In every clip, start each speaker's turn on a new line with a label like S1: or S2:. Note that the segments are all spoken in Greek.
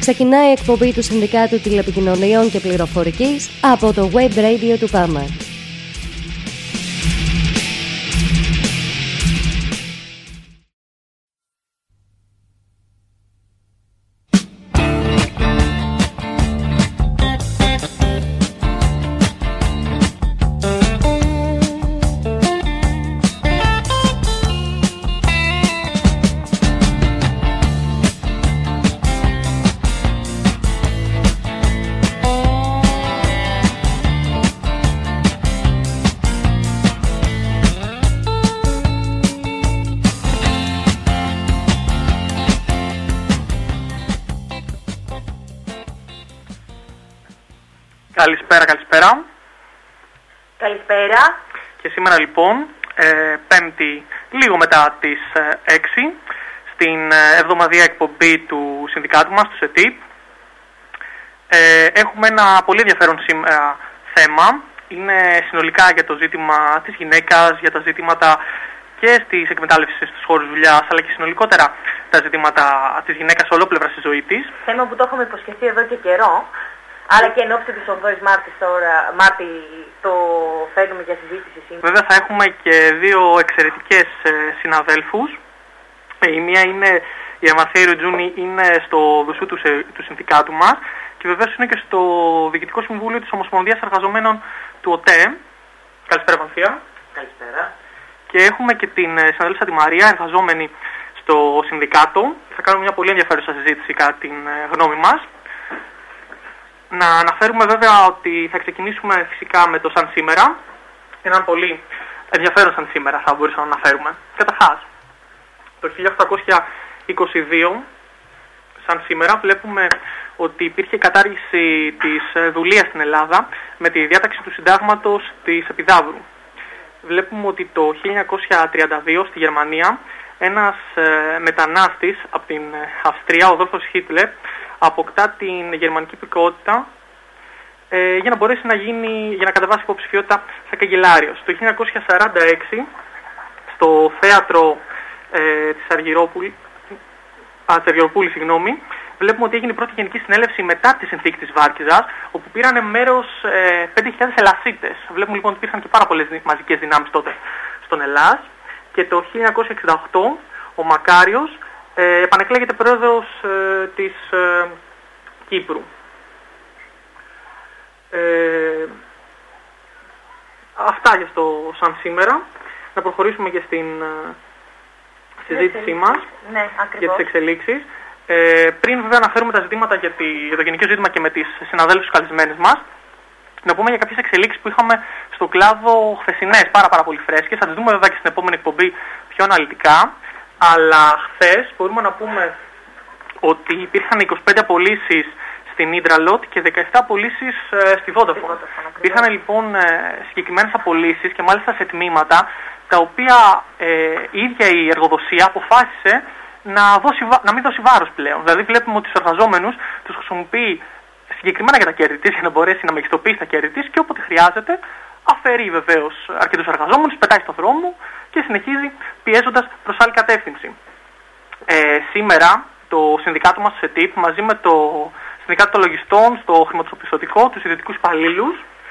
S1: Ξεκινάει η εκπομπή του Συνδικάτου Τηλεπικοινωνιών και Πληροφορικής από το Web Radio του ΠΑΜΑ.
S2: Καλησπέρα.
S3: Καλησπέρα.
S2: Και σήμερα λοιπόν, Πέμπτη, λίγο μετά τις 6, στην εβδομαδιαία εκπομπή του συνδικάτου μας, του ΣΕΤΙΠ, έχουμε ένα πολύ ενδιαφέρον σήμερα θέμα. Είναι συνολικά για το ζήτημα της γυναίκας, για τα ζητήματα και στις εκμετάλλευσεις στους χώρους δουλειάς, αλλά και συνολικότερα τα ζητήματα της γυναίκας ολόπλευρα στη ζωή της.
S3: Θέμα που το έχουμε υποσχεθεί εδώ και καιρό. Αλλά και εν ώψη της 8ης Μάρτη το φέρνουμε για συζήτηση σήμερα.
S2: Βέβαια θα έχουμε και δύο εξαιρετικές συναδέλφους. Η μία είναι η Αμαθία Ρουτζούνη, είναι στο δουσού του συνδικάτου μας και βεβαίως είναι και στο Διοικητικό Συμβούλιο της Ομοσπονδίας Εργαζομένων του ΟΤΕ. Καλησπέρα Αμαθία.
S4: Καλησπέρα.
S2: Και έχουμε και την συναδέλφισσα τη Μαρία, εργαζόμενη στο συνδικάτο. Θα κάνουμε μια πολύ ενδιαφέρουσα συζήτηση κατά την γνώμη μας. Να αναφέρουμε βέβαια ότι θα ξεκινήσουμε φυσικά με το σαν σήμερα. Έναν πολύ ενδιαφέρον σαν σήμερα θα μπορούσαμε να αναφέρουμε. Καταρχάς, το 1822, σαν σήμερα, βλέπουμε ότι υπήρχε κατάργηση της δουλείας στην Ελλάδα με τη διάταξη του συντάγματος της Επιδαύρου. Βλέπουμε ότι το 1932 στη Γερμανία ένας μετανάστης από την Αυστρία, ο Αδόλφος Χίτλερ, αποκτά την γερμανική υπηκότητα για να μπορέσει για να κατεβάσει υποψηφιότητα σαν καγκελάριος. Το 1946 στο θέατρο της Αργυρούπολης, βλέπουμε ότι έγινε η πρώτη γενική συνέλευση μετά τη συνθήκη της Βάρκιζας, όπου πήραν μέρος 5.000 Ελλασίτες. Βλέπουμε λοιπόν ότι υπήρχαν και πάρα πολλές μαζικές δυνάμεις τότε στον Ελλάς. Και το 1968 ο Μακάριος επανεκλέγεται πρόεδρος της Κύπρου. Αυτά για στο σαν σήμερα. Να προχωρήσουμε και στην συζήτησή μας για τις εξελίξεις. Πριν βέβαια αναφέρουμε τα ζητήματα για το γενικό ζήτημα και με τις συναδέλφους καλεσμένες μας, να πούμε για κάποιες εξελίξεις που είχαμε στον κλάδο χθεσινές, πάρα πολύ φρέσκες. Θα τις δούμε βέβαια και στην επόμενη εκπομπή πιο αναλυτικά. Αλλά χθες μπορούμε να πούμε ότι υπήρχαν 25 απολύσεις στην Ιντερλότ και 17 απολύσεις στη Vodafone. Υπήρχαν λοιπόν συγκεκριμένες απολύσεις και μάλιστα σε τμήματα τα οποία η ίδια η εργοδοσία αποφάσισε να μην δώσει βάρος πλέον. Δηλαδή βλέπουμε ότι τους εργαζόμενους τους χρησιμοποιεί συγκεκριμένα για τα κέρδη της, για να μπορέσει να μεγιστοποιήσει τα κέρδη της και όποτε χρειάζεται αφαιρεί βεβαίως αρκετούς εργαζόμενους, πετάει στον δρόμο και συνεχίζει πιέζοντας προς άλλη κατεύθυνση. Σήμερα το συνδικάτο μας στο ΣΕΤΙΠ μαζί με το Συνδικάτο των Λογιστών στο χρηματοπιστωτικό, τους ιδιωτικούς υπαλλήλους,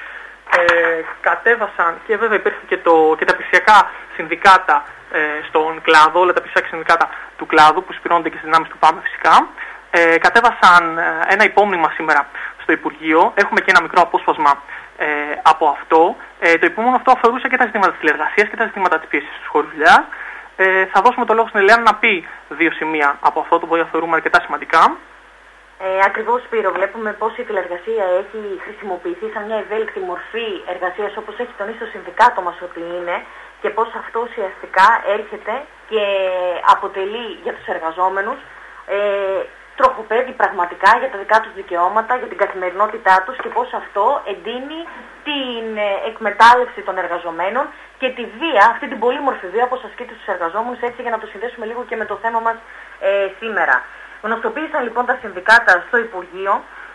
S2: κατέβασαν και βέβαια υπήρχε και τα ψηφιακά συνδικάτα στον κλάδο, όλα τα ψηφιακά συνδικάτα του κλάδου που εισπυρώνονται και στις δυνάμεις του ΠΑΜΕ φυσικά. Κατέβασαν ένα υπόμνημα σήμερα στο Υπουργείο. Έχουμε και ένα μικρό απόσπασμα από αυτό. Το υπόμνημα αυτό αφορούσε και τα ζητήματα της τηλεργασίας και τα ζητήματα της πίεσης στους χώρους δουλειάς. Θα δώσουμε το λόγο στην Ελένα να πει δύο σημεία από αυτό, το οποίο θεωρούμε αρκετά σημαντικά.
S3: Ακριβώς, Σπύρο, βλέπουμε πως η τηλεργασία έχει χρησιμοποιηθεί σαν μια ευέλικτη μορφή εργασίας, όπως έχει τονίσει το συνδικάτο μας ότι είναι, και πως αυτό ουσιαστικά έρχεται και αποτελεί για τους εργαζόμενους τροχοπέδι πραγματικά για τα δικά τους δικαιώματα, για την καθημερινότητά τους και πως αυτό εντείνει την εκμετάλλευση των εργαζομένων και τη βία, αυτή την πολύμορφη βία όπως ασκείται στους εργαζόμενους, έτσι για να το συνδέσουμε λίγο και με το θέμα μας σήμερα. Γνωστοποίησαν λοιπόν τα συνδικάτα στο Υπουργείο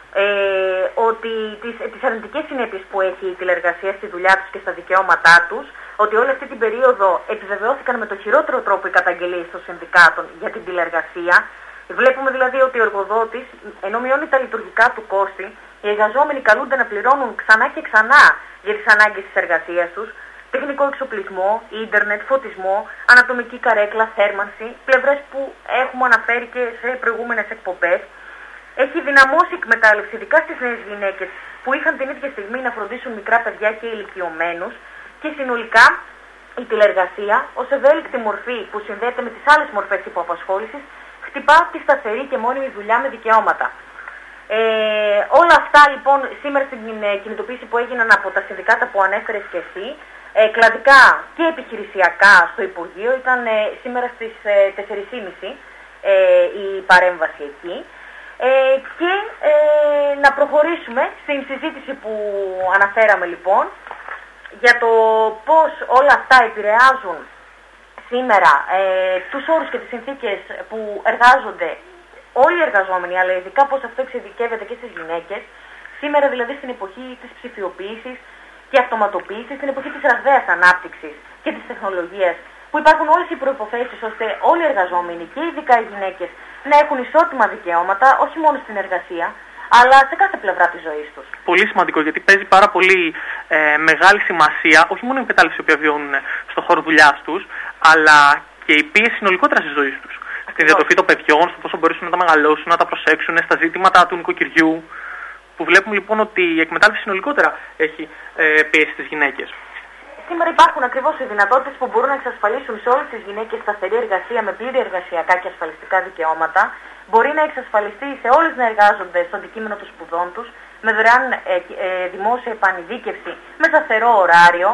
S3: ότι τις αρνητικές συνέπειες που έχει η τηλεργασία στη δουλειά τους και στα δικαιώματά τους, ότι όλη αυτή την περίοδο επιβεβαιώθηκαν με το χειρότερο τρόπο οι καταγγελίες των συνδικάτων για την τηλεργασία. Βλέπουμε δηλαδή ότι ο εργοδότης, ενώ μειώνει τα λειτουργικά του κόστη, οι εργαζόμενοι καλούνται να πληρώνουν ξανά και ξανά για τις ανάγκες της εργασίας τους, τεχνικό εξοπλισμό, ίντερνετ, φωτισμό, ανατομική καρέκλα, θέρμανση, πλευρές που έχουμε αναφέρει και σε προηγούμενες εκπομπές. Έχει δυναμώσει εκμετάλλευση, ειδικά στις νέες γυναίκες που είχαν την ίδια στιγμή να φροντίσουν μικρά παιδιά και ηλικιωμένους, και συνολικά η τηλεργασία ως ευέλικτη μορφή που συνδέεται με τις άλλες μορφές υποαπασχόλησης χτυπά τη σταθερή και μόνιμη δουλειά με δικαιώματα. Όλα αυτά λοιπόν σήμερα στην κινητοποίηση που έγιναν από τα συνδικάτα που ανέφερες και εσύ, κλαδικά και επιχειρησιακά στο Υπουργείο, ήταν σήμερα στις 4.30 η παρέμβαση εκεί. Και να προχωρήσουμε στην συζήτηση που αναφέραμε λοιπόν για το πώς όλα αυτά επηρεάζουν σήμερα τους όρους και τις συνθήκες που εργάζονται όλοι οι εργαζόμενοι, αλλά ειδικά πώς αυτό εξειδικεύεται και στις γυναίκες, σήμερα δηλαδή στην εποχή της ψηφιοποίησης και αυτοματοποίησης, στην εποχή της ραγδαίας ανάπτυξης και της τεχνολογίας, που υπάρχουν όλες οι προϋποθέσεις ώστε όλοι οι εργαζόμενοι και ειδικά οι γυναίκες να έχουν ισότιμα δικαιώματα, όχι μόνο στην εργασία, αλλά σε κάθε πλευρά της ζωής τους. Πολύ σημαντικό, γιατί παίζει πάρα πολύ μεγάλη σημασία, όχι μόνο η εκμετάλλευση που βιώνουν στον χώρο δουλειάς τους, αλλά και η πίεση συνολικότερα στη ζωή τους. Στη διατροφή των παιδιών, στο πόσο μπορέσουν να τα μεγαλώσουν, να τα προσέξουν, στα ζήτηματα του νοικοκυριού. Που βλέπουμε λοιπόν ότι η εκμετάλλευση συνολικότερα έχει πίεση στις γυναίκες. Σήμερα υπάρχουν ακριβώς οι δυνατότητες που μπορούν να εξασφαλίσουν σε όλες τις γυναίκες σταθερή εργασία με πλήρη εργασιακά και ασφαλιστικά δικαιώματα. Μπορεί να εξασφαλιστεί σε όλες να εργάζονται στο αντικείμενο των σπουδών τους, με δωρεάν δημόσια επανειδίκευση, με σταθερό ωράριο.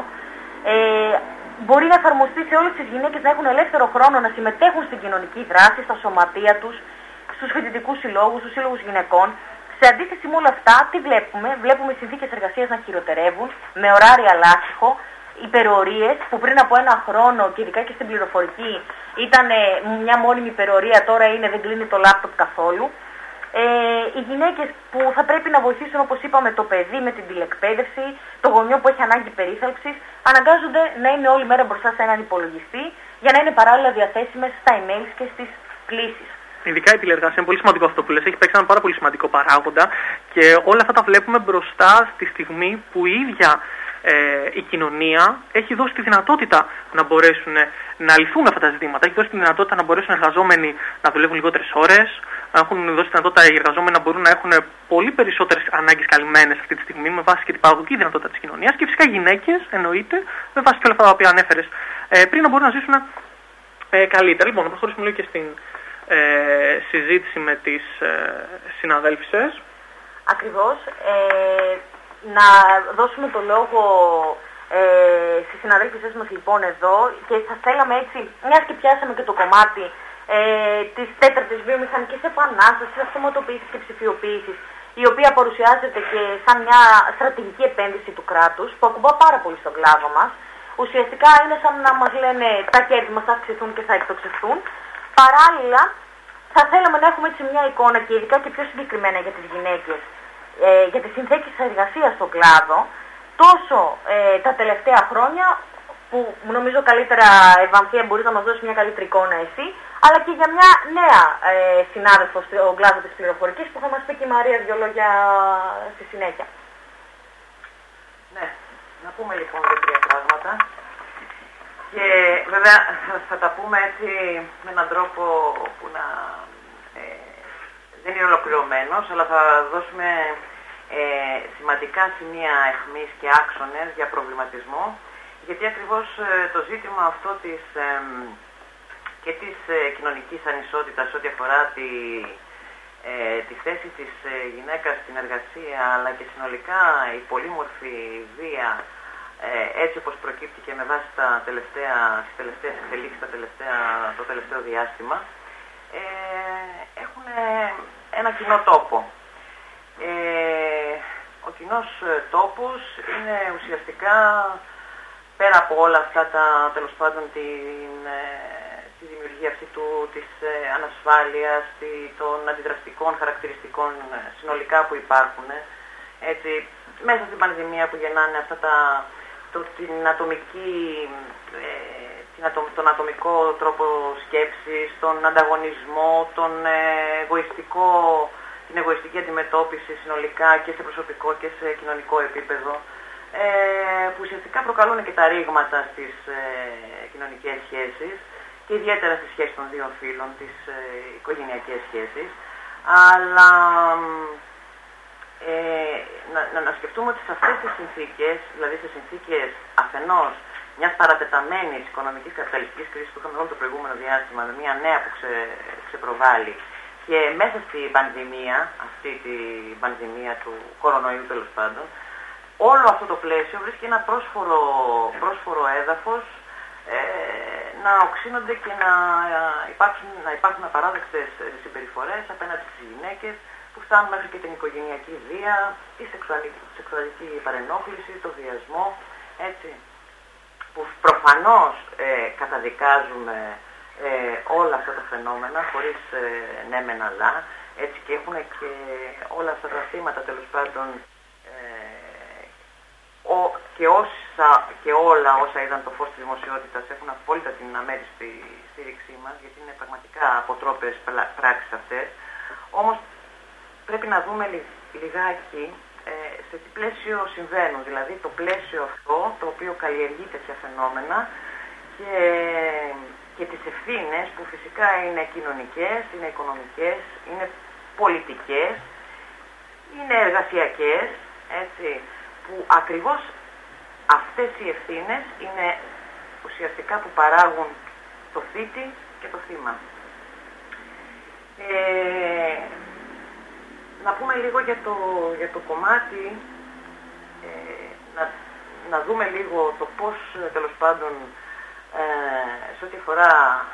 S3: Μπορεί να εφαρμοστεί σε όλες τις γυναίκες να έχουν ελεύθερο χρόνο να συμμετέχουν στην κοινωνική δράση, στα σωματεία τους, στους φοιτητικούς συλλόγους, στους σύλλογους γυναικών. Σε αντίθεση με όλα αυτά, τι βλέπουμε? Βλέπουμε οι συνθήκες εργασίας να χειροτερεύουν, με ωράρια λάστιχο, υπερορίες που πριν από ένα χρόνο και ειδικά και στην πληροφορική ήταν μια μόνιμη υπερορία, τώρα είναι δεν κλείνει το λάπτοπ καθόλου. Οι γυναίκες που θα πρέπει να βοηθήσουν, όπως είπαμε, το παιδί με την τηλεκπαίδευση, το γονιό που έχει ανάγκη περίθαλψης, αναγκάζονται να είναι όλη μέρα μπροστά σε έναν υπολογιστή για να είναι παράλληλα διαθέσιμες στα emails και στις κλήσεις. Ειδικά η τηλεργασία είναι πολύ σημαντικό αυτό που λες, έχει παίξει έναν πάρα πολύ σημαντικό παράγοντα και όλα αυτά τα βλέπουμε μπροστά στη στιγμή που η ίδια η κοινωνία έχει δώσει τη δυνατότητα να μπορέσουν να λυθούν αυτά τα ζητήματα. Έχει δώσει τη δυνατότητα να μπορέσουν οι εργαζόμενοι να δουλεύουν λιγότερες ώρες, έχουν δώσει τη δυνατότητα οι εργαζόμενοι να μπορούν να έχουν πολύ περισσότερες ανάγκες καλυμμένες αυτή τη στιγμή με βάση και την παραγωγική δυνατότητα της κοινωνίας και φυσικά οι γυναίκες, εννοείται, με βάση και όλα αυτά τα οποία ανέφερες πριν, να μπορούν να ζήσουν καλύτερα. Λοιπόν, να προχωρήσουμε λίγο και στην συζήτηση με τις συναδέλφισες. Ακριβώς. Να δώσουμε το λόγο στις συναδέλφισες μας λοιπόν εδώ και θα θέλαμε έτσι, μιας και πιάσαμε και το κομμάτι της τέταρτης βιομηχανικής επανάστασης, αυτοματοποίησης και ψηφιοποίησης, η οποία παρουσιάζεται και σαν μια στρατηγική επένδυση του κράτους που ακουμπά πάρα πολύ στον κλάδο μας. Ουσιαστικά είναι σαν να μας λένε τα κέρδη μας θα αυξηθούν και θα εκτοξευτούν. Παράλληλα θα θέλαμε να έχουμε έτσι μια εικόνα και ειδικά και πιο συγκεκριμένα για τις γυναίκες, για τις συνθήκες εργασίας στον κλάδο, τόσο τα τελευταία χρόνια, που νομίζω καλύτερα, Ευανθία, μπορείς να μας δώσεις μια καλύτερη εικόνα εσύ, αλλά και για μια νέα συνάδελφο στον κλάδο της πληροφορικής που θα μας πει και η Μαρία δύο λόγια στη συνέχεια.
S4: Ναι, να πούμε λοιπόν δύο-τρία πράγματα. Και βέβαια θα τα πούμε έτσι με έναν τρόπο που να δεν είναι ολοκληρωμένος, αλλά θα δώσουμε σημαντικά σημεία αιχμής και άξονες για προβληματισμό, γιατί ακριβώς το ζήτημα αυτό και της κοινωνικής ανισότητας ό,τι αφορά τη θέση της γυναίκας στην εργασία, αλλά και συνολικά η πολύμορφη βία, έτσι όπως προκύπτει με βάση τις τελευταίες εξελίξεις το τελευταίο διάστημα, έχουν ένα κοινό τόπο. Ο κοινός τόπος είναι ουσιαστικά, πέρα από όλα αυτά τέλος πάντων τη δημιουργία αυτή της ανασφάλειας, των αντιδραστικών χαρακτηριστικών συνολικά που υπάρχουν, έτσι, μέσα στην πανδημία που γεννάνε αυτά την ατομική, τον ατομικό τρόπο σκέψης, τον ανταγωνισμό, την εγωιστική αντιμετώπιση συνολικά και σε προσωπικό και σε κοινωνικό επίπεδο, που ουσιαστικά προκαλούν και τα ρήγματα στις κοινωνικές σχέσεις και ιδιαίτερα στη σχέση των δύο φύλων, τις οικογενειακές σχέσεις. Αλλά να σκεφτούμε ότι σε αυτές τις συνθήκες, δηλαδή σε συνθήκες αφενός μιας παρατεταμένης οικονομικής καπιταλιστικής κρίσης που είχαμε όλο το προηγούμενο διάστημα, με μια νέα που ξεπροβάλλει, και μέσα στην πανδημία, αυτή την πανδημία του κορονοϊού τέλος πάντων, όλο αυτό το πλαίσιο βρίσκει ένα πρόσφορο έδαφος να οξύνονται και να υπάρχουν απαράδεκτες συμπεριφορές απέναντι στις γυναίκες που φτάνουν μέχρι και την οικογενειακή βία, τη σεξουαλική παρενόχληση, το βιασμό, έτσι, που προφανώς καταδικάζουμε όλα αυτά τα φαινόμενα χωρίς ναι μεν αλλά, έτσι, και έχουν και όλα αυτά τα θύματα τέλος πάντων και όλα όσα είδαν το φως της δημοσιότητας έχουν απόλυτα την αμέριστη στήριξή μας, γιατί είναι πραγματικά αποτρόπες πράξεις αυτές. Όμως πρέπει να δούμε λιγάκι σε τι πλαίσιο συμβαίνουν, δηλαδή το πλαίσιο αυτό το οποίο καλλιεργεί τέτοια φαινόμενα και τις ευθύνες που φυσικά είναι κοινωνικές, είναι οικονομικές, είναι πολιτικές, είναι εργασιακές, έτσι, που ακριβώς αυτές οι ευθύνες είναι ουσιαστικά που παράγουν το θήτη και το θύμα. Να πούμε λίγο για το κομμάτι, να δούμε λίγο το πώς τέλος πάντων σε ό,τι αφορά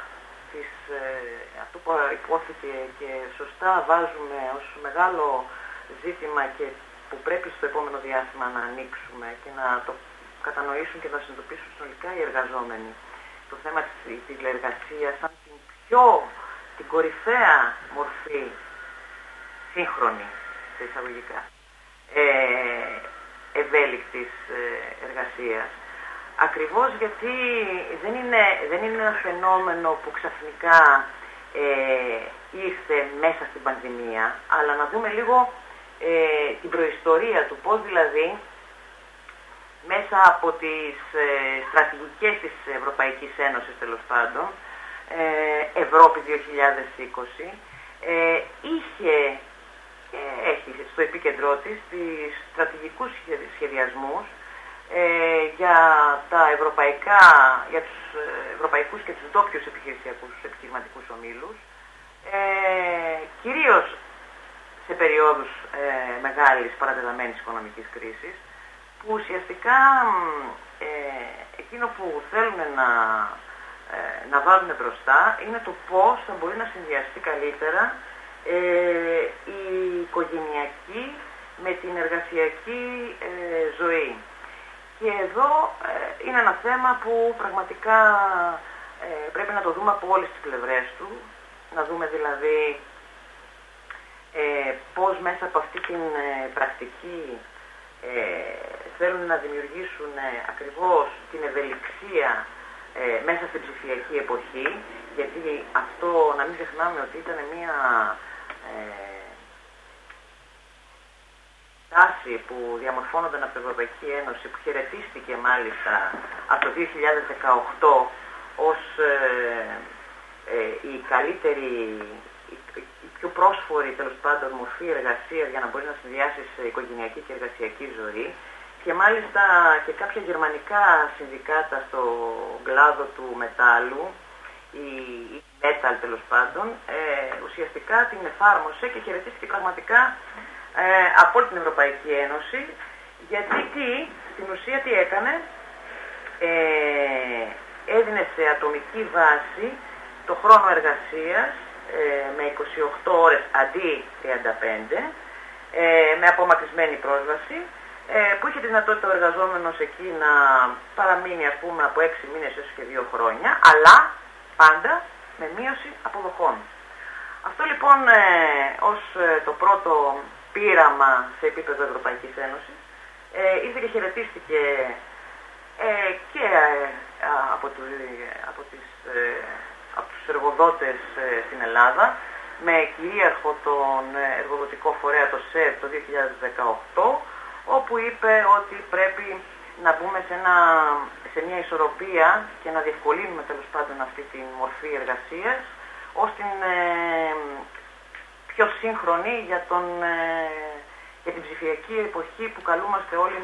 S4: αυτό που υπόθηκε και σωστά βάζουμε ως μεγάλο ζήτημα και που πρέπει στο επόμενο διάστημα να ανοίξουμε και να το κατανοήσουν και να συνειδητοποιήσουν συνολικά οι εργαζόμενοι. Το θέμα της τηλεεργασίας σαν την κορυφαία μορφή σύγχρονη, σε εισαγωγικά, ευέλικτης εργασίας. Ακριβώς γιατί δεν είναι ένα φαινόμενο που ξαφνικά ήρθε μέσα στην πανδημία, αλλά να δούμε λίγο την προϊστορία του, πώς δηλαδή μέσα από τις στρατηγικές της Ευρωπαϊκής Ένωσης τέλος πάντων, Ευρώπη 2020, έχει στο επίκεντρό της τις στρατηγικούς σχεδιασμούς για τους ευρωπαϊκούς και τους ντόπιους επιχειρηματικούς ομίλους, κυρίως σε περιόδους μεγάλης παρατεταμένης οικονομικής κρίσης, που ουσιαστικά εκείνο που θέλουν να βάλουν μπροστά είναι το πώς θα μπορεί να συνδυαστεί καλύτερα η οικογενειακή με την εργασιακή ζωή. Και εδώ είναι ένα θέμα που πραγματικά πρέπει να το δούμε από όλες τις πλευρές του, να δούμε δηλαδή πώς μέσα από αυτή την πρακτική θέλουν να δημιουργήσουν ακριβώς την ευελιξία μέσα στην ψηφιακή εποχή, γιατί αυτό να μην ξεχνάμε ότι ήταν μια τάση που διαμορφώνονταν από την Ευρωπαϊκή Ένωση, που χαιρετίστηκε μάλιστα από το 2018 ως η καλύτερη, η πιο πρόσφορη τέλος πάντων μορφή εργασίας για να μπορεί να συνδυάσει οικογενειακή και εργασιακή ζωή, και μάλιστα και κάποια γερμανικά συνδικάτα στο κλάδο του μετάλλου, η Metal τέλος πάντων, ουσιαστικά την εφάρμοσε και χαιρετίστηκε πραγματικά από όλη την Ευρωπαϊκή Ένωση, γιατί στην ουσία τι έκανε, έδινε σε ατομική βάση το χρόνο εργασίας με 28 ώρες αντί 35, με απομακρυσμένη πρόσβαση, που είχε τη δυνατότητα ο εργαζόμενος εκεί να παραμείνει, ας πούμε, από 6 μήνες έως και 2 χρόνια, αλλά πάντα με μείωση αποδοχών. Αυτό λοιπόν ως το πρώτο πείραμα σε επίπεδο Ευρωπαϊκής Ένωσης ήρθε και χαιρετίστηκε και από τους εργοδότες στην Ελλάδα, με κυρίαρχο τον εργοδοτικό φορέα, το ΣΕΡ, το 2018, όπου είπε ότι πρέπει να μπούμε σε μια ισορροπία και να διευκολύνουμε τέλος πάντων αυτή τη μορφή εργασίας, ώστε πιο σύγχρονη για την ψηφιακή εποχή που καλούμαστε όλοι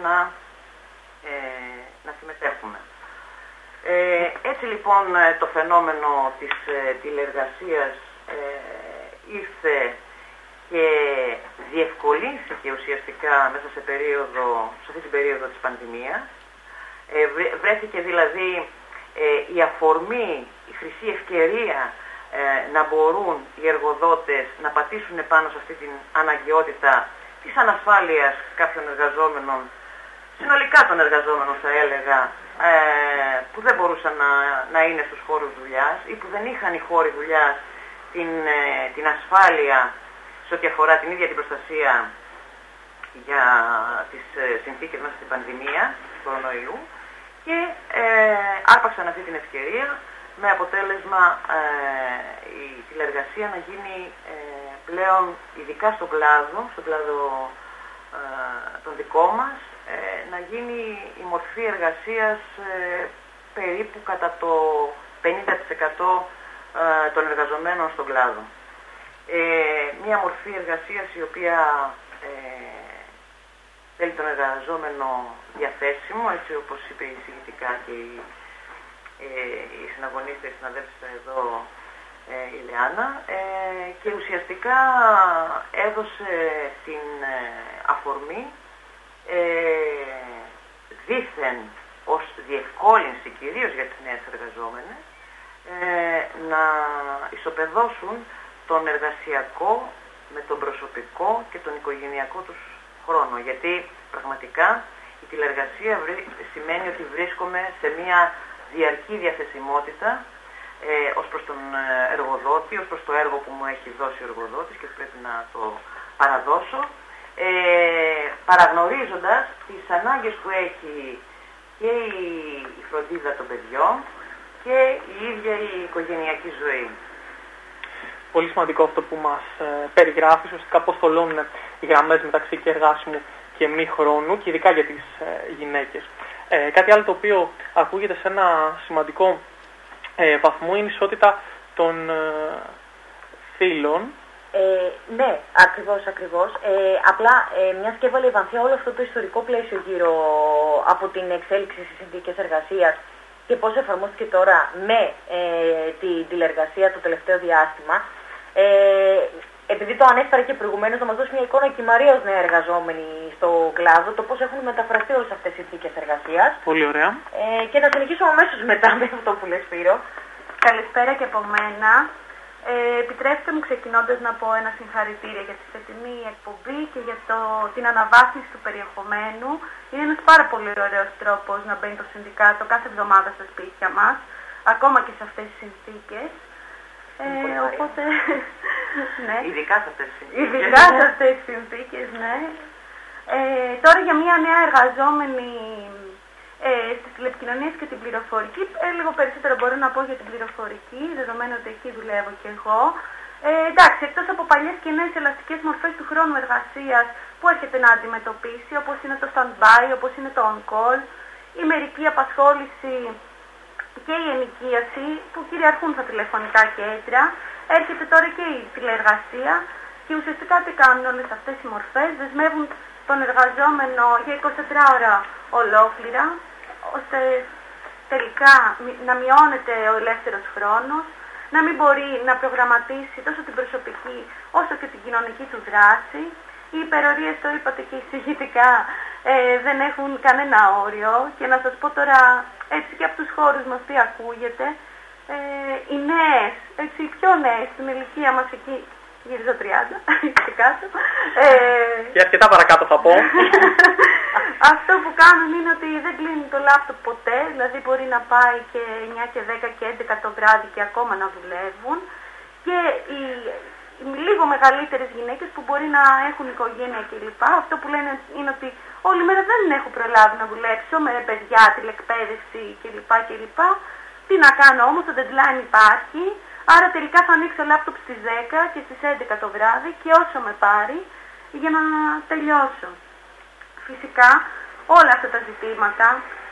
S4: να συμμετέχουμε. Έτσι λοιπόν το φαινόμενο της τηλεεργασίας ήρθε και διευκολύνθηκε ουσιαστικά μέσα σε αυτή την περίοδο της πανδημίας. Βρέθηκε δηλαδή η αφορμή, η χρυσή ευκαιρία να μπορούν οι εργοδότες να πατήσουν πάνω σε αυτή την αναγκαιότητα της ανασφάλειας κάποιων εργαζόμενων, συνολικά των εργαζόμενων θα έλεγα, που δεν μπορούσαν να είναι στους χώρους δουλειάς ή που δεν είχαν οι χώροι δουλειάς την ασφάλεια σε ό,τι αφορά την ίδια την προστασία για τις συνθήκες μέσα στην πανδημία του κορονοϊού, και άρπαξαν αυτή την ευκαιρία με αποτέλεσμα η τηλεεργασία να γίνει πλέον, ειδικά στον κλάδο τον δικό μας, να γίνει η μορφή εργασίας περίπου κατά το 50% των εργαζομένων στον κλάδο. Μια μορφή εργασίας η οποία θέλει τον εργαζόμενο διαθέσιμο, έτσι όπως είπε εισηγητικά και η συναγωνίστρια, η συναδέλφισσα εδώ, η Λεάννα, και ουσιαστικά έδωσε την αφορμή δήθεν ως διευκόλυνση κυρίως για τις νέες εργαζόμενες να ισοπεδώσουν τον εργασιακό με τον προσωπικό και τον οικογενειακό τους χρόνο. Γιατί πραγματικά η τηλεεργασία σημαίνει ότι βρίσκομαι σε μια διαρκή διαθεσιμότητα ως προς τον εργοδότη, ως προς το έργο που μου έχει δώσει ο εργοδότης και πρέπει να το παραδώσω, παραγνωρίζοντας τις ανάγκες που έχει και η φροντίδα των παιδιών και η ίδια η οικογενειακή ζωή.
S2: Πολύ σημαντικό αυτό που μας περιγράφει, ουσιαστικά πώς θολώνουν οι γραμμές μεταξύ και εργάσιμου και μη χρόνου, και ειδικά για τις γυναίκες. Κάτι άλλο το οποίο ακούγεται σε ένα σημαντικό βαθμό είναι η ισότητα των φύλων.
S3: Ναι, ακριβώς. Απλά μιας και έβαλε η Βαθιά όλο αυτό το ιστορικό πλαίσιο γύρω από την εξέλιξη στις συνθήκες εργασίας και πώς εφαρμόστηκε τώρα με την τηλεεργασία το τελευταίο διάστημα, επειδή το ανέφερα και προηγουμένως, να μας δώσει μια εικόνα και η Μαρία ως νέα εργαζόμενη στο κλάδο, το πώς έχουν μεταφραστεί όλες αυτές οι συνθήκες εργασίας.
S2: Πολύ ωραία.
S3: Και να συνεχίσουμε αμέσως μετά με αυτό που λες, Σπύρο.
S5: Καλησπέρα και από μένα. Επιτρέψτε μου ξεκινώντας να πω ένα συγχαρητήρια για τη φετινή εκπομπή και για την αναβάθμιση του περιεχομένου. Είναι ένας πάρα πολύ ωραίος τρόπος να μπαίνει το συνδικάτο κάθε εβδομάδα στα σπίτια μας, ακόμα και σε αυτές τις συνθήκες. Οπότε, ναι.
S4: Ειδικά σε αυτές τις συνθήκες.
S5: Ειδικά σε αυτές τις συνθήκες, ναι. Τώρα για μια νέα εργαζόμενη στις τηλεπικοινωνίες και την πληροφορική, λίγο περισσότερο μπορώ να πω για την πληροφορική, δεδομένου ότι εκεί δουλεύω και εγώ. Εντάξει, εκτός από παλιές και νέες ελαστικές μορφές του χρόνου εργασίας που έρχεται να αντιμετωπίσει, όπως είναι το stand-by, όπως είναι το on-call, η μερική απασχόληση και η ενοικίαση που κυριαρχούν στα τηλεφωνικά κέντρα, έρχεται τώρα και η τηλεεργασία και ουσιαστικά τι κάνουν όλες αυτές οι μορφές, δεσμεύουν τον εργαζόμενο για 24 ώρα ολόκληρα, ώστε τελικά να μειώνεται ο ελεύθερος χρόνος, να μην μπορεί να προγραμματίσει τόσο την προσωπική όσο και την κοινωνική του δράση. Οι υπερορίες, το είπατε και εισηγητικά, δεν έχουν κανένα όριο, και να σας πω τώρα έτσι και από τους χώρους μας τι ακούγεται, οι νέες, έτσι οι πιο νέες στην ηλικία μας εκεί, γύρω 30 και κάτω.
S2: Και αρκετά παρακάτω θα πω.
S5: Αυτό που κάνουν είναι ότι δεν κλείνει το λάπτοπ ποτέ, δηλαδή μπορεί να πάει και 9 και 10 και 11 το βράδυ και ακόμα να δουλεύουν. Και οι λίγο μεγαλύτερες γυναίκες που μπορεί να έχουν οικογένεια κλπ. Αυτό που λένε είναι ότι όλη μέρα δεν έχω προλάβει να δουλέψω με παιδιά, τηλεκπαίδευση κλπ. Τι να κάνω όμως, το deadline υπάρχει, άρα τελικά θα ανοίξω λάπτοπ στις 10 και στις 11 το βράδυ και όσο με πάρει για να τελειώσω. Φυσικά όλα αυτά τα ζητήματα,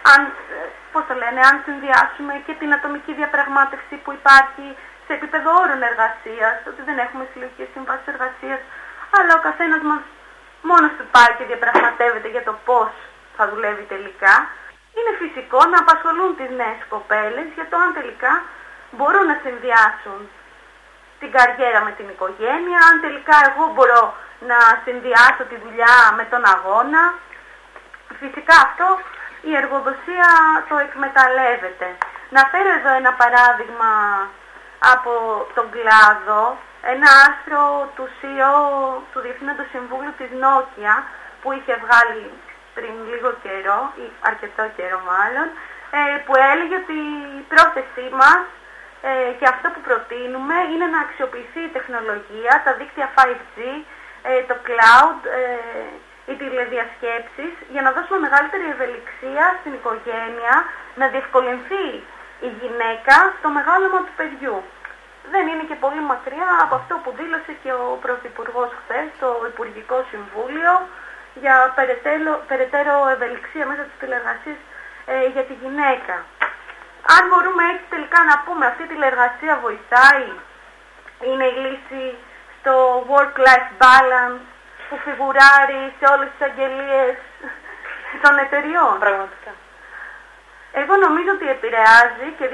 S5: αν συνδυάσουμε και την ατομική διαπραγμάτευση που υπάρχει σε επίπεδο όρων εργασίας, ότι δεν έχουμε συλλογικές συμβάσεις εργασίας, αλλά ο καθένας μας μόνος του πάει και διαπραγματεύεται για το πώς θα δουλεύει τελικά, είναι φυσικό να απασχολούν τις νέες κοπέλες για το αν τελικά μπορούν να συνδυάσουν την καριέρα με την οικογένεια, αν τελικά εγώ μπορώ να συνδυάσω τη δουλειά με τον αγώνα. Φυσικά αυτό η εργοδοσία το εκμεταλλεύεται. Να φέρω εδώ ένα παράδειγμα από τον κλάδο, ένα άρθρο του CEO του Διευθύνοντος Συμβούλου της Nokia που είχε βγάλει πριν λίγο καιρό, ή αρκετό καιρό μάλλον, που έλεγε ότι η πρόθεσή μας και αυτό που προτείνουμε είναι να αξιοποιηθεί η τεχνολογία, τα δίκτυα 5G, το cloud, οι τηλεδιασκέψεις, για να δώσουμε μεγαλύτερη ευελιξία στην οικογένεια, να διευκολυνθεί η γυναίκα στο μεγάλωμα του παιδιού. Δεν είναι και πολύ μακριά από αυτό που δήλωσε και ο Πρωθυπουργός χθες στο Υπουργικό Συμβούλιο για περαιτέρω ευελιξία μέσα στις τηλεργασίες για τη γυναίκα. Αν μπορούμε έτσι τελικά να πούμε αυτή η τηλεργασία βοηθάει, είναι η λύση στο work-life balance που φιγουράρει σε όλες τις αγγελίες των εταιριών.
S3: Πραγματικά.
S5: Εγώ νομίζω ότι επηρεάζει και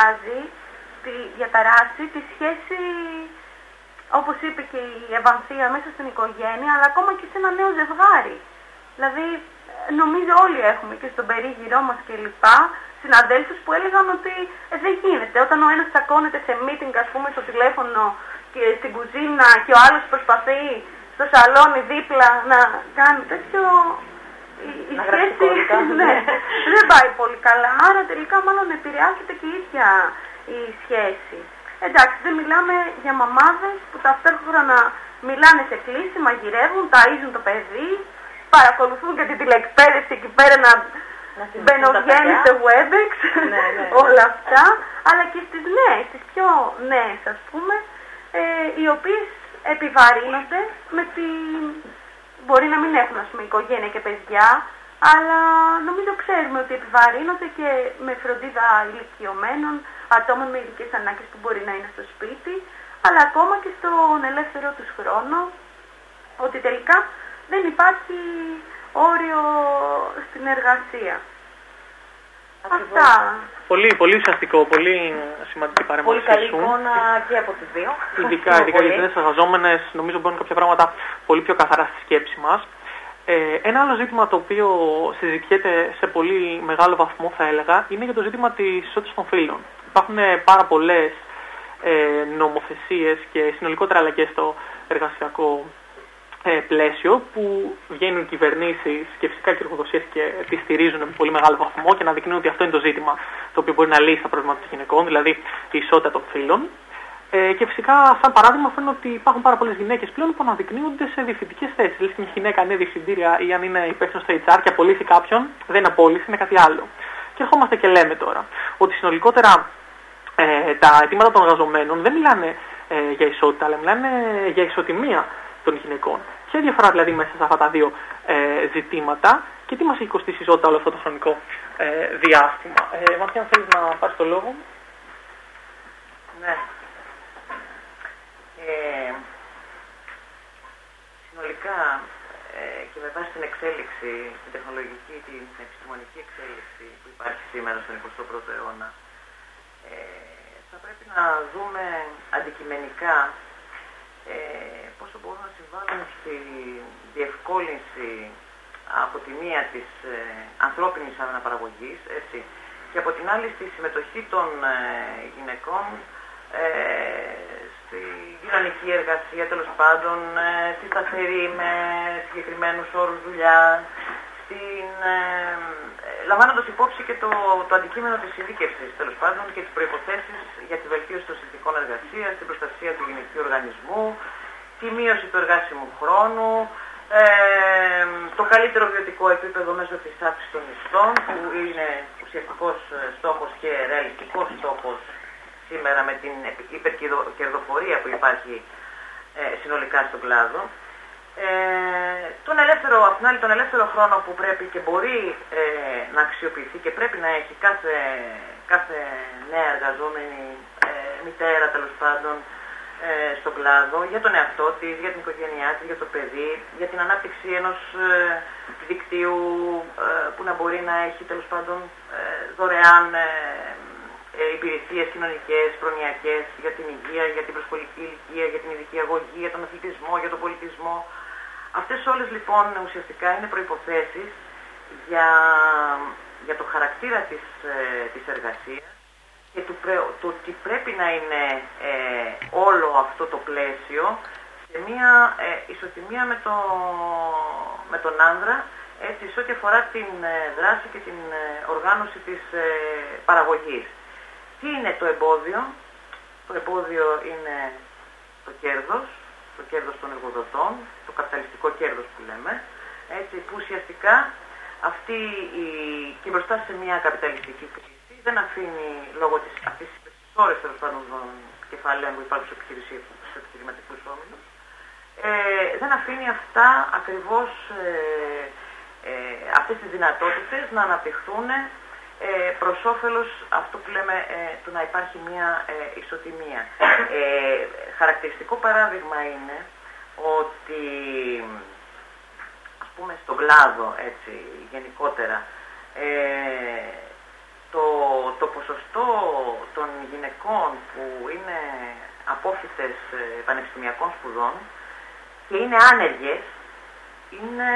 S5: διαταράσει τη σχέση, όπως είπε και η Ευανθία, μέσα στην οικογένεια, αλλά ακόμα και σε ένα νέο ζευγάρι. Δηλαδή, νομίζω όλοι έχουμε και στον περίγυρό μας κλπ. Συναδέλφους που έλεγαν ότι δεν γίνεται. Όταν ο ένας τσακώνεται σε meeting, ας πούμε, στο τηλέφωνο και στην κουζίνα και ο άλλος προσπαθεί στο σαλόνι δίπλα να κάνει τέτοιο, η σχέση ναι, δεν πάει πολύ καλά. Άρα τελικά μάλλον επηρεάζεται και η ίδια η σχέση. Εντάξει, δεν μιλάμε για μαμάδες που ταυτόχρονα μιλάνε σε κλίση, μαγειρεύουν, ταΐζουν το παιδί, παρακολουθούν και την τηλεκπαίδευση εκεί πέρα να μπαινοβγαίνει σε WebEx, όλα αυτά, αλλά και στις νέες, στις πιο νέες ας πούμε, οι οποίες επιβαρύνονται με μπορεί να μην έχουν ας πούμε οικογένεια και παιδιά, αλλά νομίζω ξέρουμε ότι επιβαρύνονται και με φροντίδα ηλικιωμένων, ατόμων με ειδικές ανάγκες που μπορεί να είναι στο σπίτι, αλλά ακόμα και στον ελεύθερο τους χρόνο, ότι τελικά δεν υπάρχει όριο στην εργασία.
S3: Ακριβώς.
S5: Αυτά.
S2: Πολύ, πολύ ουσιαστικό, πολύ σημαντική παρέμβαση.
S3: Πολύ καλή εικόνα και από τις δύο.
S2: Ειδικά για τις νέες εργαζόμενες, νομίζω μπαίνουν κάποια πράγματα πολύ πιο καθαρά στη σκέψη μας. Ένα άλλο ζήτημα το οποίο συζητιέται σε πολύ μεγάλο βαθμό, θα έλεγα, είναι για το ζήτημα της ισότητας των φύλων. Υπάρχουν πάρα πολλές νομοθεσίες και συνολικότερα αλλά και στο εργασιακό πλαίσιο που βγαίνουν κυβερνήσεις και φυσικά και εργοδοσίες και τις στηρίζουν με πολύ μεγάλο βαθμό και να δεικνύουν ότι αυτό είναι το ζήτημα το οποίο μπορεί να λύσει τα προβλήματα των γυναικών, δηλαδή η ισότητα των φύλων. Και φυσικά, σαν παράδειγμα, φαίνεται ότι υπάρχουν πάρα πολλές γυναίκες πλέον που αναδεικνύονται σε διευθυντικές θέσεις. Δηλαδή, μια γυναίκα είναι διευθυντήρια ή αν είναι υπεύθυνο στο HR και απολύσει κάποιον, δεν είναι απόλυση, είναι κάτι άλλο. Και ερχόμαστε και λέμε τώρα ότι συνολικότερα τα αιτήματα των εργαζομένων δεν μιλάνε για ισότητα, αλλά μιλάνε για ισοτιμία των γυναικών. Ποια διαφορά δηλαδή μέσα σε αυτά τα δύο ζητήματα και τι μας έχει κοστίσει η ισότητα όλο αυτό το χρονικό διάστημα. Μαθιά, αν θέλεις να πάρεις το λόγο.
S4: Ναι. Συνολικά και με βάση την εξέλιξη, την τεχνολογική, την επιστημονική εξέλιξη που υπάρχει σήμερα στον 21ο αιώνα, θα πρέπει να δούμε αντικειμενικά πόσο μπορούν να συμβάλλουν στη διευκόλυνση από τη μία της ανθρώπινης αναπαραγωγής, έτσι, και από την άλλη στη συμμετοχή των γυναικών στη κοινωνική εργασία, τέλος πάντων, στη σταθερή με συγκεκριμένους όρους δουλειά, λαμβάνοντας υπόψη και το αντικείμενο της ειδίκευσης, τέλος πάντων, και τις προϋποθέσεις για τη βελτίωση των συνθηκών εργασίας, την προστασία του γυναικείου οργανισμού, τη μείωση του εργάσιμου χρόνου, Το καλύτερο βιωτικό επίπεδο μέσω της αύξησης των μισθών, που είναι ουσιαστικός στόχος και ρεαλιστικός στόχος σήμερα με την υπερκερδοφορία που υπάρχει συνολικά στον κλάδο. Τον ελεύθερο χρόνο που πρέπει και μπορεί να αξιοποιηθεί και πρέπει να έχει κάθε νέα εργαζόμενη μητέρα, τέλος πάντων, στον κλάδο, για τον εαυτό της, για την οικογένειά της, για το παιδί, για την ανάπτυξη ενός δικτύου που να μπορεί να έχει, τέλος πάντων, δωρεάν υπηρεσίες κοινωνικές, προνοιακές, για την υγεία, για την προσχολική ηλικία, για την ειδική αγωγή, για τον αθλητισμό, για τον πολιτισμό. Αυτές όλες λοιπόν ουσιαστικά είναι προϋποθέσεις για το χαρακτήρα της εργασίας και το τι πρέπει να είναι όλο αυτό το πλαίσιο σε μια ισοτιμία με τον άνδρα, έτσι, σε ό,τι αφορά την δράση και την οργάνωση της παραγωγής. Τι είναι το εμπόδιο? Το εμπόδιο είναι το κέρδος των εργοδοτών, το καπιταλιστικό κέρδος που λέμε, έτσι, που ουσιαστικά και μπροστά σε μια καπιταλιστική κρίση δεν αφήνει, λόγω αυτής της ώρες τέλος πάντων των κεφαλαίων που υπάρχουν στους επιχειρηματικούς όμιλους, δεν αφήνει αυτές τις δυνατότητες να αναπτυχθούν προς όφελος αυτό που λέμε του να υπάρχει μια ισοτιμία. Χαρακτηριστικό παράδειγμα είναι ότι, ας πούμε, στον κλάδο, έτσι, γενικότερα, το ποσοστό των γυναικών που είναι απόφοιτες πανεπιστημιακών σπουδών και είναι άνεργες είναι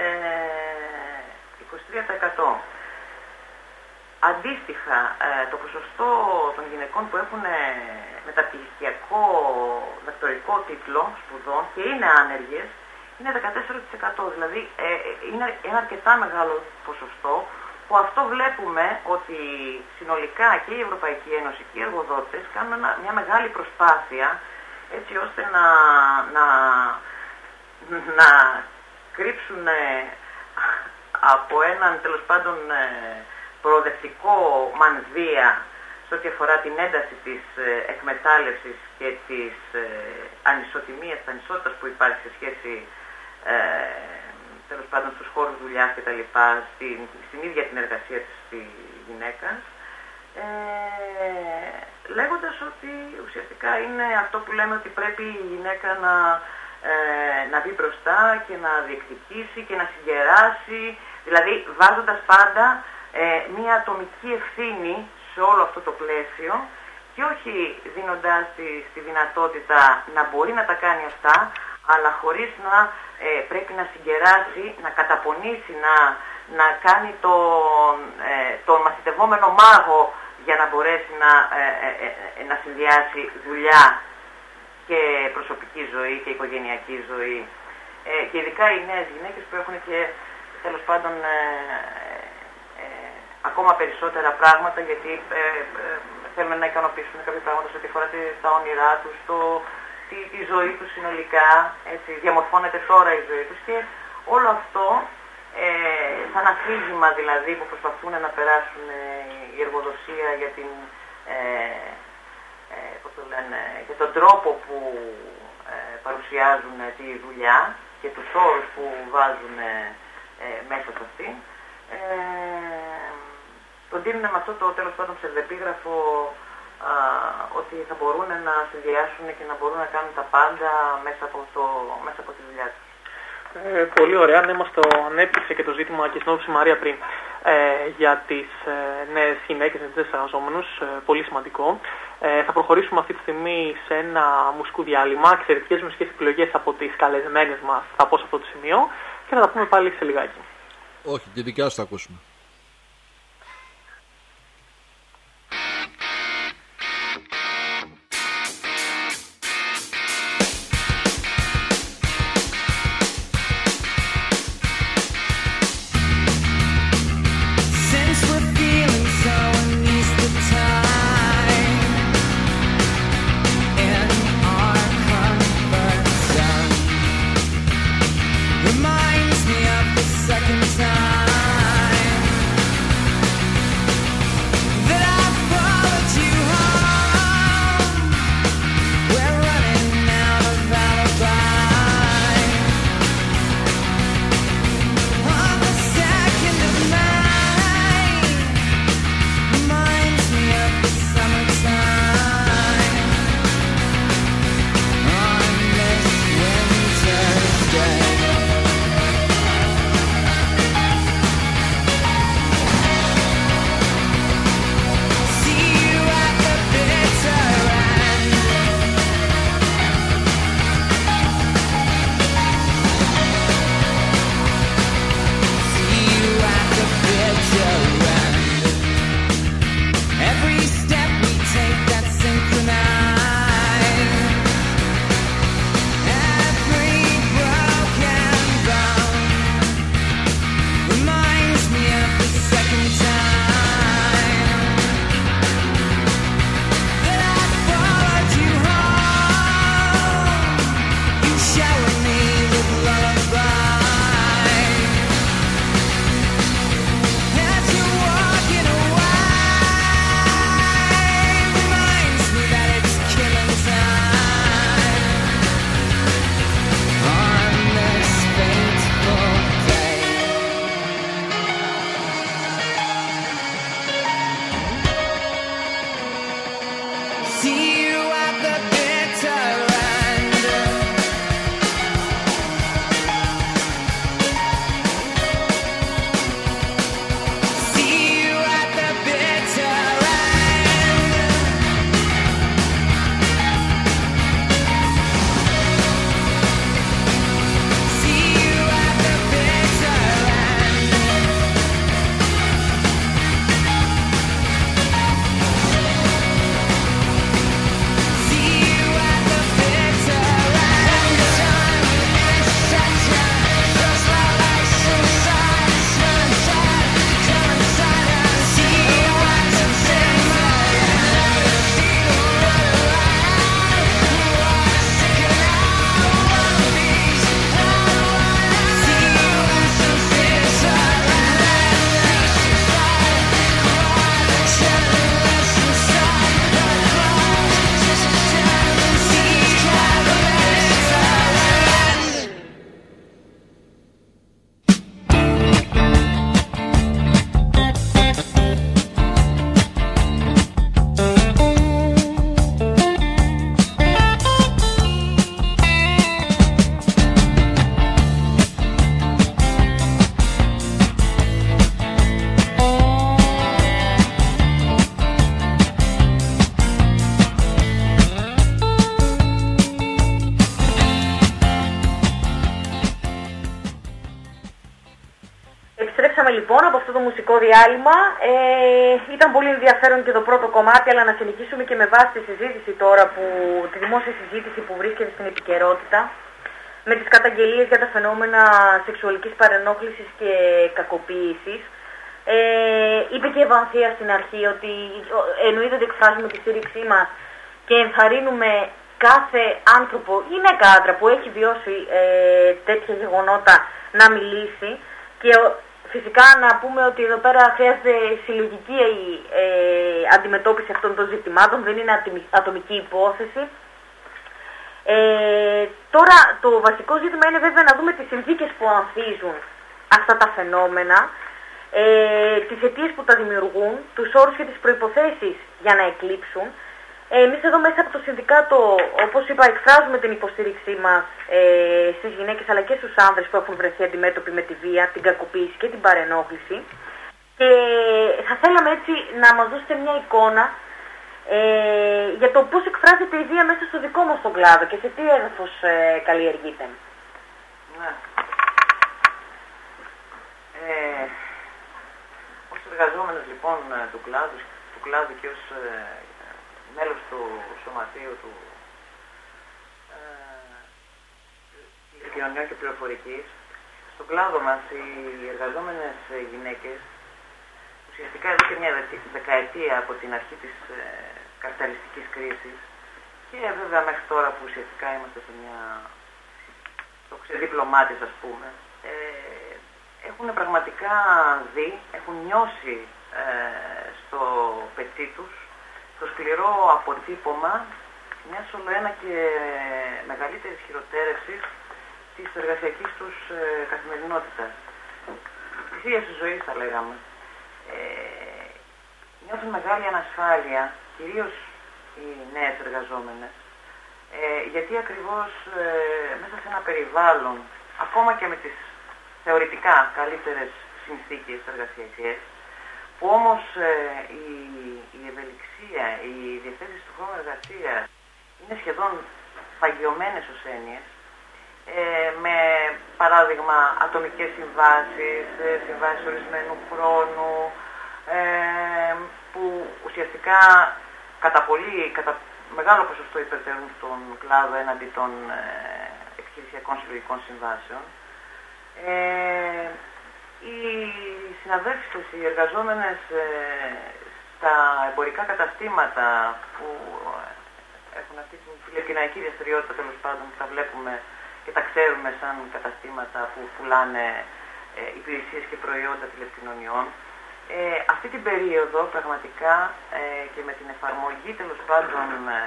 S4: 23%. Αντίστοιχα, το ποσοστό των γυναικών που έχουν μεταπτυχιακό δακτορικό τίτλο σπουδών και είναι άνεργες είναι 14%. Δηλαδή είναι ένα αρκετά μεγάλο ποσοστό, που αυτό βλέπουμε ότι συνολικά και η Ευρωπαϊκή Ένωση και οι εργοδότες κάνουν μια μεγάλη προσπάθεια, έτσι ώστε να κρύψουν από έναν, τέλος πάντων, προοδευτικό μανδύα σε ό,τι αφορά την ένταση της εκμετάλλευσης και της ανισοτιμίας, της ανισότητας που υπάρχει σε σχέση τέλος πάντων στους χώρους δουλειάς και τα λοιπά, στην ίδια την εργασία της γυναίκας, λέγοντας ότι ουσιαστικά είναι αυτό που λέμε ότι πρέπει η γυναίκα να μπει μπροστά και να διεκδικήσει και να συγκεράσει, δηλαδή βάζοντας πάντα μία ατομική ευθύνη σε όλο αυτό το πλαίσιο και όχι δίνοντάς τη δυνατότητα να μπορεί να τα κάνει αυτά, αλλά χωρίς να πρέπει να συγκεράσει, να καταπονήσει, να κάνει τον μαθητευόμενο μάγο για να μπορέσει να συνδυάσει δουλειά και προσωπική ζωή και οικογενειακή ζωή. Και ειδικά οι νέες γυναίκες που έχουν και, τέλος πάντων, ακόμα περισσότερα πράγματα, γιατί θέλουν να ικανοποιήσουν κάποια πράγματα σε ό,τι αφορά τα όνειρά τους, τη ζωή τους συνολικά, έτσι, διαμορφώνεται τώρα η ζωή τους και όλο αυτό σαν αφήγημα δηλαδή που προσπαθούν να περάσουν η εργοδοσία για τον τρόπο που παρουσιάζουν τη δουλειά και τους όρους που βάζουν μέσα σε αυτή, τον δίνουν με αυτό το, τέλος πάντων, ψευδεπίγραφο ότι θα μπορούν να συνδυάσουν και να μπορούν να κάνουν τα πάντα μέσα από τη δουλειά τους.
S2: Πολύ ωραία. Ναι, μας το ανέπτυξε και το ζήτημα και στην όψη Μαρία πριν για τις νέες γυναίκες, νέες εργαζόμενους. Πολύ σημαντικό. Θα προχωρήσουμε αυτή τη στιγμή σε ένα μουσικό διάλειμμα. Εξαιρετικές μουσικές επιλογές από τις καλεσμένες μας θα πω σε αυτό το σημείο και θα τα πούμε πάλι σε λιγάκι.
S6: Όχι, τη δικιά σου θα ακούσουμε.
S7: My
S3: λοιπόν από αυτό το μουσικό διάλειμμα. Ήταν πολύ ενδιαφέρον και το πρώτο κομμάτι, αλλά να συνεχίσουμε και με βάση τη συζήτηση τώρα, τη δημόσια συζήτηση που βρίσκεται στην επικαιρότητα, με τις καταγγελίες για τα φαινόμενα σεξουαλικής παρενόχλησης και κακοποίησης. Είπε και η Ευανθία στην αρχή ότι εννοείται ότι εκφράζουμε τη στήριξή μας και ενθαρρύνουμε κάθε άνθρωπο, γυναίκα άντρα, που έχει βιώσει τέτοια γεγονότα να μιλήσει. Και φυσικά να πούμε ότι εδώ πέρα χρειάζεται συλλογική αντιμετώπιση αυτών των ζητημάτων, δεν είναι ατομική υπόθεση. Τώρα το βασικό ζήτημα είναι βέβαια να δούμε τις συνθήκες που ανθίζουν αυτά τα φαινόμενα, τις αιτίες που τα δημιουργούν, τους όρους και τις προϋποθέσεις για να εκλείψουν. Εμείς εδώ μέσα από το Συνδικάτο, όπως είπα, εκφράζουμε την υποστήριξή μας στις γυναίκες αλλά και στους άνδρες που έχουν βρεθεί αντιμέτωποι με τη βία, την κακοποίηση και την παρενόχληση. Και θα θέλαμε έτσι να μας δώσετε μια εικόνα για το πώς εκφράζεται η βία μέσα στο δικό μας τον κλάδο και σε τι έδαφος καλλιεργείται.
S4: Ναι. Ως εργαζόμενος λοιπόν του κλάδου και ως μέλος του Σωματείου του Επικοινωνιών και Πληροφορικής, στον κλάδο μας οι εργαζόμενες γυναίκες ουσιαστικά εδώ και μια δεκαετία από την αρχή της καπιταλιστικής κρίσης και βέβαια μέχρι τώρα που ουσιαστικά είμαστε στο ξεδίπλωμά της, ας πούμε, έχουν πραγματικά έχουν νιώσει στο πετσί τους το σκληρό αποτύπωμα μιας ολοένα και μεγαλύτερης χειροτέρευσης της εργασιακής τους καθημερινότητας. Της ίδιας της ζωής, θα λέγαμε. Νιώθουν μεγάλη ανασφάλεια, κυρίως οι νέες εργαζόμενες, γιατί ακριβώς μέσα σε ένα περιβάλλον, ακόμα και με τις θεωρητικά καλύτερες συνθήκες εργασιακές, που όμως η ευελιξία, οι διαθέσεις του χρόνου εργασίας είναι σχεδόν παγιωμένες ως έννοιες, με παράδειγμα ατομικές συμβάσεις, συμβάσεις ορισμένου χρόνου, που ουσιαστικά κατά μεγάλο ποσοστό υπερτερούν στον κλάδο έναντι των επιχειρησιακών συλλογικών συμβάσεων. Οι συναδέλφοι, οι εργαζόμενες στα εμπορικά καταστήματα που έχουν αυτή την τηλεπικοινωνιακή δραστηριότητα, τέλος πάντων, που τα βλέπουμε και τα ξέρουμε σαν καταστήματα που πουλάνε υπηρεσίες και προϊόντα τηλεπικοινωνιών, αυτή την περίοδο πραγματικά και με την εφαρμογή, τέλος πάντων,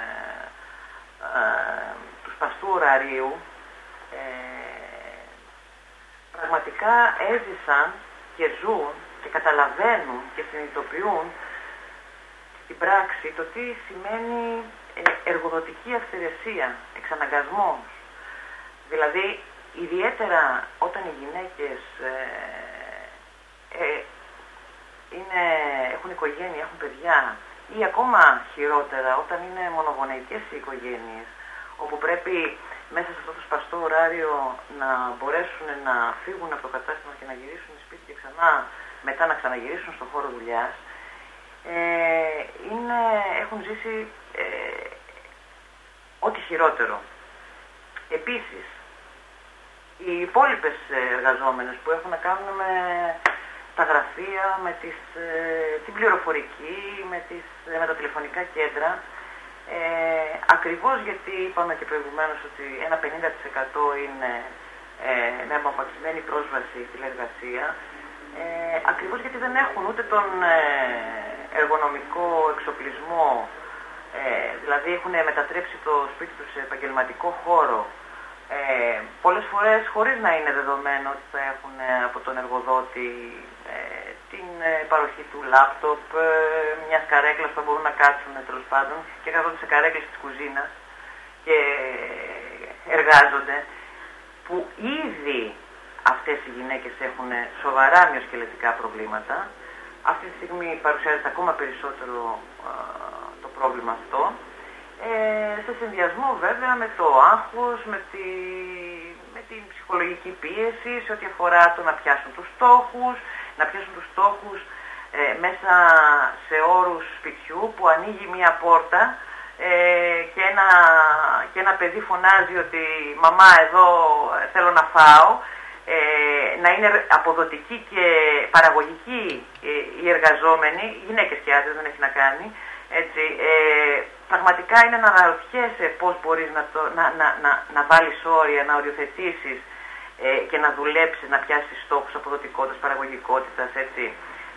S4: του σπαστού ωραρίου, πραγματικά έζησαν και ζουν και καταλαβαίνουν και συνειδητοποιούν στην πράξη το τι σημαίνει εργοδοτική αυθαιρεσία, εξαναγκασμός. Δηλαδή, ιδιαίτερα όταν οι γυναίκες έχουν οικογένεια, έχουν παιδιά, ή ακόμα χειρότερα όταν είναι μονογονεϊκές οι οικογένειες, όπου πρέπει μέσα σε αυτό το σπαστό ωράριο να μπορέσουν να φύγουν από το κατάστημα και να γυρίσουν σπίτι και μετά να ξαναγυρίσουν στον χώρο δουλειάς, έχουν ζήσει ό,τι χειρότερο. Επίσης, οι υπόλοιπες εργαζόμενες που έχουν να κάνουν με τα γραφεία, με την πληροφορική, με τα τηλεφωνικά κέντρα, ακριβώς γιατί είπαμε και προηγουμένως ότι ένα 50% είναι με απομακρυσμένη πρόσβαση τηλεργασία, ακριβώς γιατί δεν έχουν ούτε τον εργονομικό εξοπλισμό, δηλαδή έχουν μετατρέψει το σπίτι τους σε επαγγελματικό χώρο, πολλές φορές χωρίς να είναι δεδομένο ότι θα έχουν από τον εργοδότη την παροχή του λάπτοπ, μιας καρέκλας που θα μπορούν να κάτσουν τέλος πάντων και καθόνται σε καρέκλες της κουζίνας και εργάζονται, που ήδη αυτές οι γυναίκες έχουν σοβαρά μυοσκελετικά προβλήματα. Αυτή τη στιγμή παρουσιάζεται ακόμα περισσότερο το πρόβλημα αυτό, σε συνδυασμό βέβαια με το άγχος, με την ψυχολογική πίεση σε ό,τι αφορά το να πιάσουν τους στόχους, να πιάσουν τους στόχους μέσα σε όρους σπιτιού που ανοίγει μία πόρτα και ένα παιδί φωνάζει ότι «Μαμά, εδώ θέλω να φάω», να είναι αποδοτικοί και παραγωγικοί οι εργαζόμενοι, γυναίκες και άντρες, δεν έχει να κάνει, έτσι, πραγματικά είναι να αναρωτιέσαι πώς μπορείς να βάλεις όρια, να οριοθετήσεις και να δουλέψεις, να πιάσεις στόχους αποδοτικότητας, παραγωγικότητας, έτσι,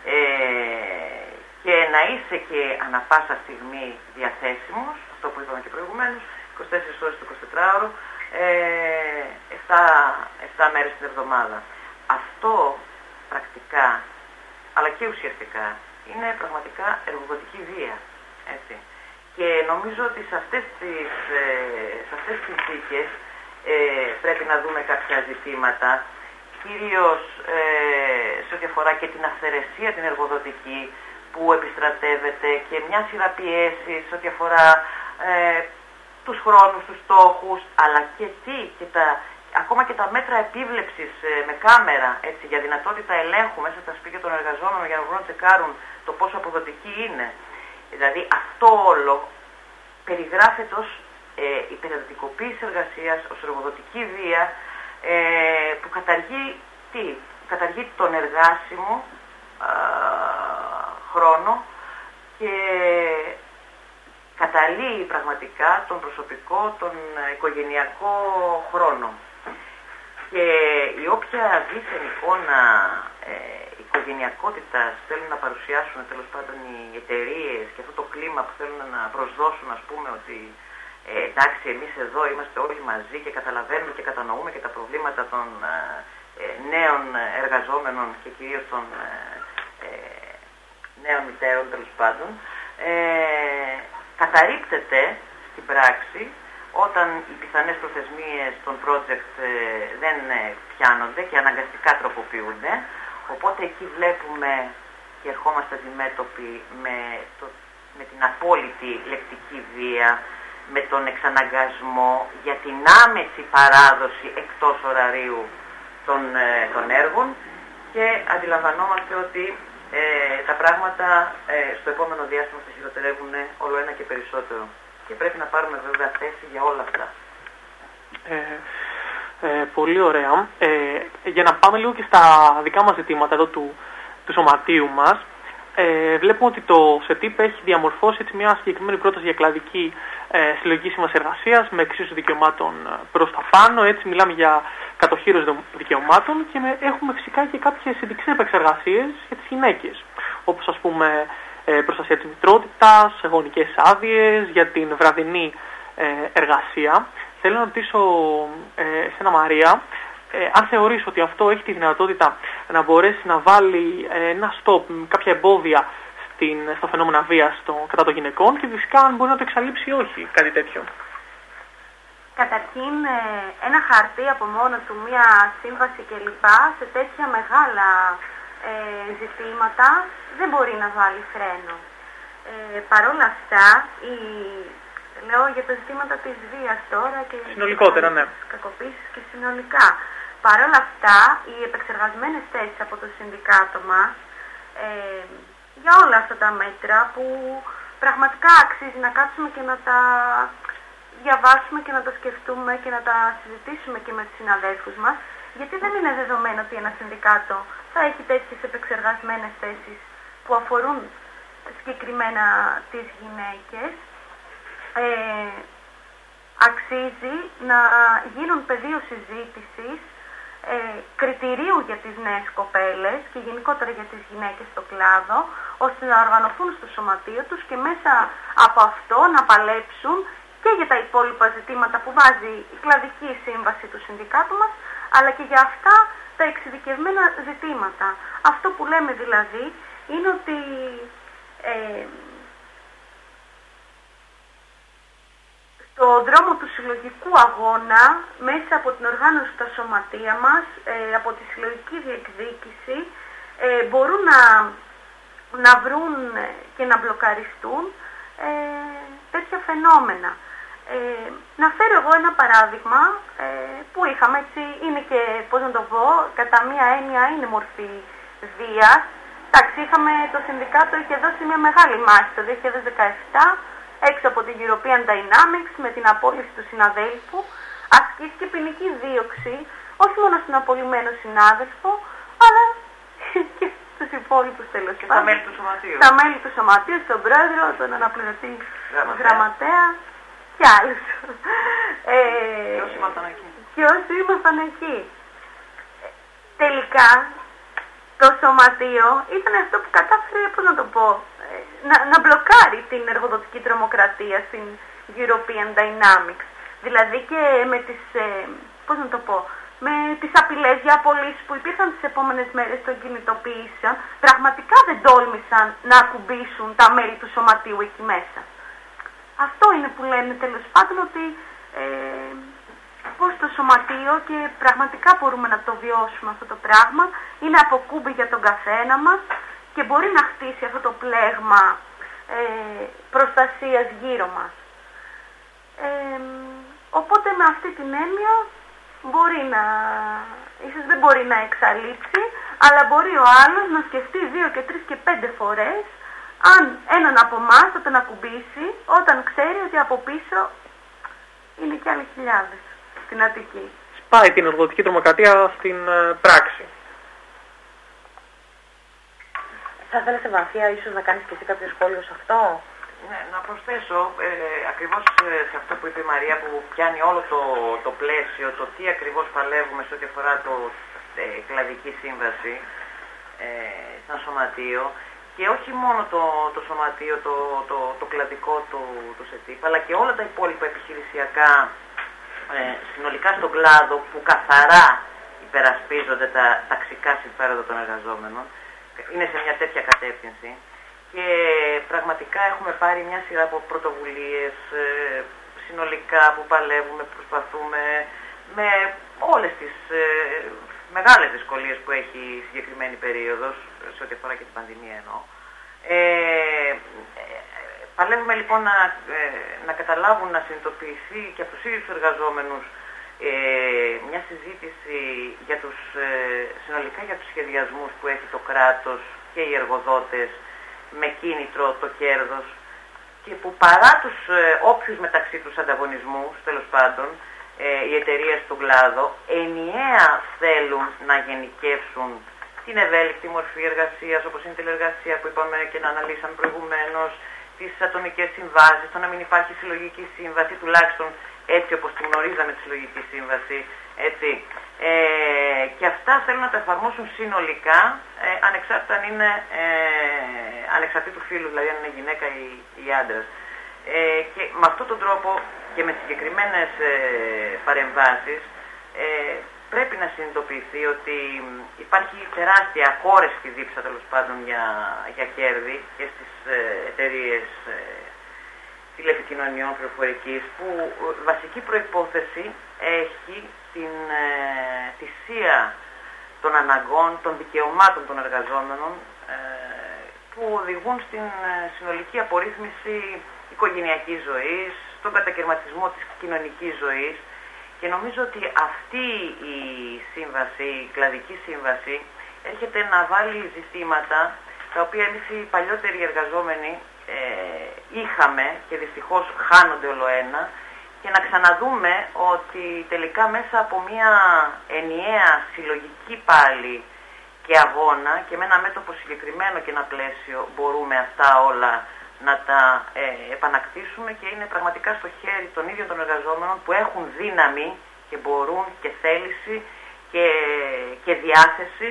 S4: και να είσαι και ανα πάσα στιγμή διαθέσιμος, αυτό που είπαμε και προηγουμένως, 24 ώρες το 24ωρο, 7 μέρες την εβδομάδα. Αυτό πρακτικά, αλλά και ουσιαστικά, είναι πραγματικά εργοδοτική βία. Έτσι. Και νομίζω ότι σε αυτές τις συνθήκες πρέπει να δούμε κάποια ζητήματα, κυρίως σε ό,τι αφορά και την αυθαιρεσία την εργοδοτική που επιστρατεύεται και μια σειρά πιέσεις σε ό,τι αφορά τους χρόνους, τους στόχους, αλλά ακόμα και τα μέτρα επίβλεψης με κάμερα, έτσι, για δυνατότητα ελέγχου μέσα στα σπίτια των εργαζόμενων για να μπορούν να τσεκάρουν το πόσο αποδοτική είναι. Δηλαδή αυτό όλο περιγράφεται ως υπερεργατικοποίηση εργασίας, ως εργοδοτική βία που καταργεί τον εργάσιμο χρόνο και καταλύει πραγματικά τον προσωπικό, τον οικογενειακό χρόνο. Και η όποια δίθεν εικόνα οικογενειακότητας θέλουν να παρουσιάσουν τέλος πάντων οι εταιρείες και αυτό το κλίμα που θέλουν να προσδώσουν, ας πούμε, ότι εντάξει, εμείς εδώ είμαστε όλοι μαζί και καταλαβαίνουμε και κατανοούμε και τα προβλήματα των νέων εργαζόμενων και κυρίως των νέων μητέρων, τέλος πάντων, καταρρίπτεται στην πράξη όταν οι πιθανές προθεσμίες των project δεν πιάνονται και αναγκαστικά τροποποιούνται. Οπότε εκεί βλέπουμε και ερχόμαστε αντιμέτωποι με την απόλυτη λεκτική βία, με τον εξαναγκασμό για την άμεση παράδοση εκτός ωραρίου των έργων και αντιλαμβανόμαστε ότι τα πράγματα στο επόμενο διάστημα θα χειροτερεύουν όλο ένα και περισσότερο. Και πρέπει να πάρουμε βέβαια θέση για όλα αυτά.
S2: Πολύ ωραία. Για να πάμε λίγο και στα δικά μας ζητήματα εδώ του σωματείου μας, βλέπουμε ότι το ΣΕΤΙΠ έχει διαμορφώσει έτσι μια συγκεκριμένη πρόταση για κλαδική συλλογική σύμβαση εργασίας με εξίσωση δικαιωμάτων προς τα πάνω. Έτσι μιλάμε για κατοχήρωση δικαιωμάτων και έχουμε φυσικά και κάποιες ειδικές επεξεργασίες για τις γυναίκες, όπως ας πούμε προστασία της μητρότητας, γονικές άδειες, για την βραδινή εργασία. Θέλω να ρωτήσω εσένα, Μαρία, αν θεωρείς ότι αυτό έχει τη δυνατότητα να μπορέσει να βάλει ένα stop, κάποια εμπόδια στο φαινόμενο βίας κατά των γυναικών και φυσικά αν μπορεί να το εξαλείψει ή όχι κάτι τέτοιο.
S5: Καταρχήν, ένα χαρτί από μόνο του, μία σύμβαση κλπ. Σε τέτοια μεγάλα ζητήματα δεν μπορεί να βάλει φρένο. Παρ' όλα αυτά, λέω για τα ζητήματα της βίας τώρα και
S2: συνολικότερα, ναι,
S5: της κακοποίησης και συνολικά. Παρ' όλα αυτά, οι επεξεργασμένες θέσεις από το συνδικάτο μας για όλα αυτά τα μέτρα που πραγματικά αξίζει να κάτσουμε και να τα διαβάσουμε και να τα σκεφτούμε και να τα συζητήσουμε και με τους συναδέλφους μας, γιατί δεν είναι δεδομένο ότι ένα συνδικάτο θα έχει τέτοιες επεξεργασμένες θέσεις που αφορούν συγκεκριμένα τις γυναίκες. Αξίζει να γίνουν πεδίο συζήτησης κριτηρίου για τις νέες κοπέλες και γενικότερα για τις γυναίκες στο κλάδο, ώστε να οργανωθούν στο σωματείο τους και μέσα από αυτό να παλέψουν και για τα υπόλοιπα ζητήματα που βάζει η κλαδική σύμβαση του συνδικάτου μας, αλλά και για αυτά τα εξειδικευμένα ζητήματα. Αυτό που λέμε δηλαδή είναι ότι στον δρόμο του συλλογικού αγώνα, μέσα από την οργάνωση στα σωματεία μας, από τη συλλογική διεκδίκηση, μπορούν να βρουν και να μπλοκαριστούν τέτοια φαινόμενα. Να φέρω εγώ ένα παράδειγμα που είχαμε, έτσι, είναι και, πώς να το πω, κατά μία έννοια είναι μορφή βίας. Εντάξει, το συνδικάτο είχε δώσει μια μεγάλη μάχη το 2017 έξω από την European Dynamics με την απόλυση του συναδέλφου. Ασκήθηκε ποινική δίωξη όχι μόνο στον απολυμένο συνάδελφο, αλλά και στους υπόλοιπους τέλος πάντων.
S4: Στα μέλη του σωματείου.
S5: Στα μέλη του σωματείου, στον πρόεδρο, τον αναπληρωτή γραμματέα και άλλους.
S4: Και όσοι ήμασταν εκεί.
S5: Και όσοι ήμασταν εκεί. Τελικά, το σωματείο ήταν αυτό που κατάφερε, πώς να το πω, να μπλοκάρει την εργοδοτική τρομοκρατία στην European Dynamics. Δηλαδή και με τις, πώς να το πω, με τις απειλές για απολύσεις που υπήρχαν τις επόμενες μέρες των κινητοποιήσεων, πραγματικά δεν τόλμησαν να ακουμπήσουν τα μέλη του σωματείου εκεί μέσα. Αυτό είναι που λένε τέλος πάντων, ότι πως το σωματείο, και πραγματικά μπορούμε να το βιώσουμε αυτό το πράγμα, είναι αποκούμπι για τον καθένα μας και μπορεί να χτίσει αυτό το πλέγμα προστασίας γύρω μας. Οπότε με αυτή την έννοια μπορεί ίσως δεν μπορεί να εξαλείψει, αλλά μπορεί ο άλλος να σκεφτεί 2 και 3 και 5 φορές αν έναν από εμάς θα τον ακουμπήσει, όταν ξέρει ότι από πίσω είναι και άλλοι χιλιάδες στην Αττική.
S2: Σπάει την εργοδοτική τρομοκρατία στην πράξη.
S3: Θα ήθελα, Βαθία, ίσως να κάνεις και εσύ κάποιο σχόλιο σε αυτό.
S4: Ναι, να προσθέσω ακριβώς σε αυτό που είπε η Μαρία, που πιάνει όλο το πλαίσιο, το τι ακριβώς παλεύουμε σε ό,τι αφορά το κλαδική σύμβαση σαν σωματείο, και όχι μόνο το σωματείο, το κλαδικό του ΣΕΤΙΠ, αλλά και όλα τα υπόλοιπα επιχειρησιακά συνολικά στον κλάδο που καθαρά υπερασπίζονται τα ταξικά συμφέροντα των εργαζόμενων, είναι σε μια τέτοια κατεύθυνση. Και πραγματικά έχουμε πάρει μια σειρά από πρωτοβουλίες συνολικά που παλεύουμε, προσπαθούμε με όλες τις μεγάλες δυσκολίες που έχει η συγκεκριμένη περίοδος, σε ό,τι αφορά και την πανδημία εννοώ. Παλεύουμε λοιπόν να καταλάβουν, να συνειδητοποιηθεί και από τους ίδιους τους εργαζόμενους μια συζήτηση για συνολικά για τους σχεδιασμούς που έχει το κράτος και οι εργοδότες με κίνητρο το κέρδος, και που παρά τους όποιους μεταξύ τους ανταγωνισμούς, τέλος πάντων, οι εταιρείες στον κλάδο ενιαία θέλουν να γενικεύσουν την ευέλικτη μορφή εργασίας, όπως είναι η τηλεργασία που είπαμε και να αναλύσαμε προηγουμένως, τις ατομικές συμβάσεις, το να μην υπάρχει συλλογική σύμβαση, τουλάχιστον έτσι όπως τη γνωρίζαμε τη συλλογική σύμβαση, έτσι. Και αυτά θέλουν να τα εφαρμόσουν συνολικά, ανεξάρτητα αν είναι ανεξαρτήτου φύλου, δηλαδή αν είναι γυναίκα ή άντρας. Και με αυτόν τον τρόπο και με συγκεκριμένες παρεμβάσεις πρέπει να συνειδητοποιηθεί ότι υπάρχει τεράστια ακόρεστη δίψα, τέλος πάντων, για κέρδη και στις εταιρείες τηλεπικοινωνιών πληροφορικής, που βασική προϋπόθεση έχει την θυσία των αναγκών, των δικαιωμάτων των εργαζόμενων, που οδηγούν στην συνολική απορρίθμιση οικογενειακής ζωής, στον κατακαιρματισμό της κοινωνικής ζωής. Και νομίζω ότι αυτή η σύμβαση, η κλαδική σύμβαση, έρχεται να βάλει ζητήματα τα οποία εμείς οι παλιότεροι εργαζόμενοι είχαμε και δυστυχώς χάνονται ολοένα, και να ξαναδούμε ότι τελικά μέσα από μια ενιαία συλλογική πάλι και αγώνα και με ένα μέτωπο συγκεκριμένο και ένα πλαίσιο μπορούμε αυτά όλα να τα επανακτήσουμε, και είναι πραγματικά στο χέρι των ίδιων των εργαζόμενων που έχουν δύναμη και μπορούν και θέληση και διάθεση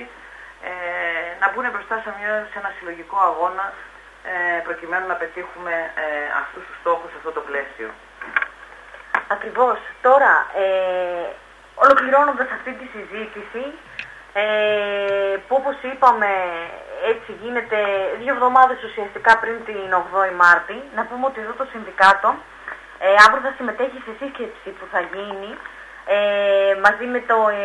S4: να μπουν μπροστά σε ένα συλλογικό αγώνα προκειμένου να πετύχουμε αυτούς τους στόχους σε αυτό το πλαίσιο.
S3: Ακριβώς. Τώρα, ολοκληρώνοντας αυτή τη συζήτηση, που όπως είπαμε έτσι γίνεται 2 εβδομάδες ουσιαστικά πριν την 8η Μάρτη, να πούμε ότι εδώ το συνδικάτο αύριο θα συμμετέχει σε σύσκεψη που θα γίνει μαζί με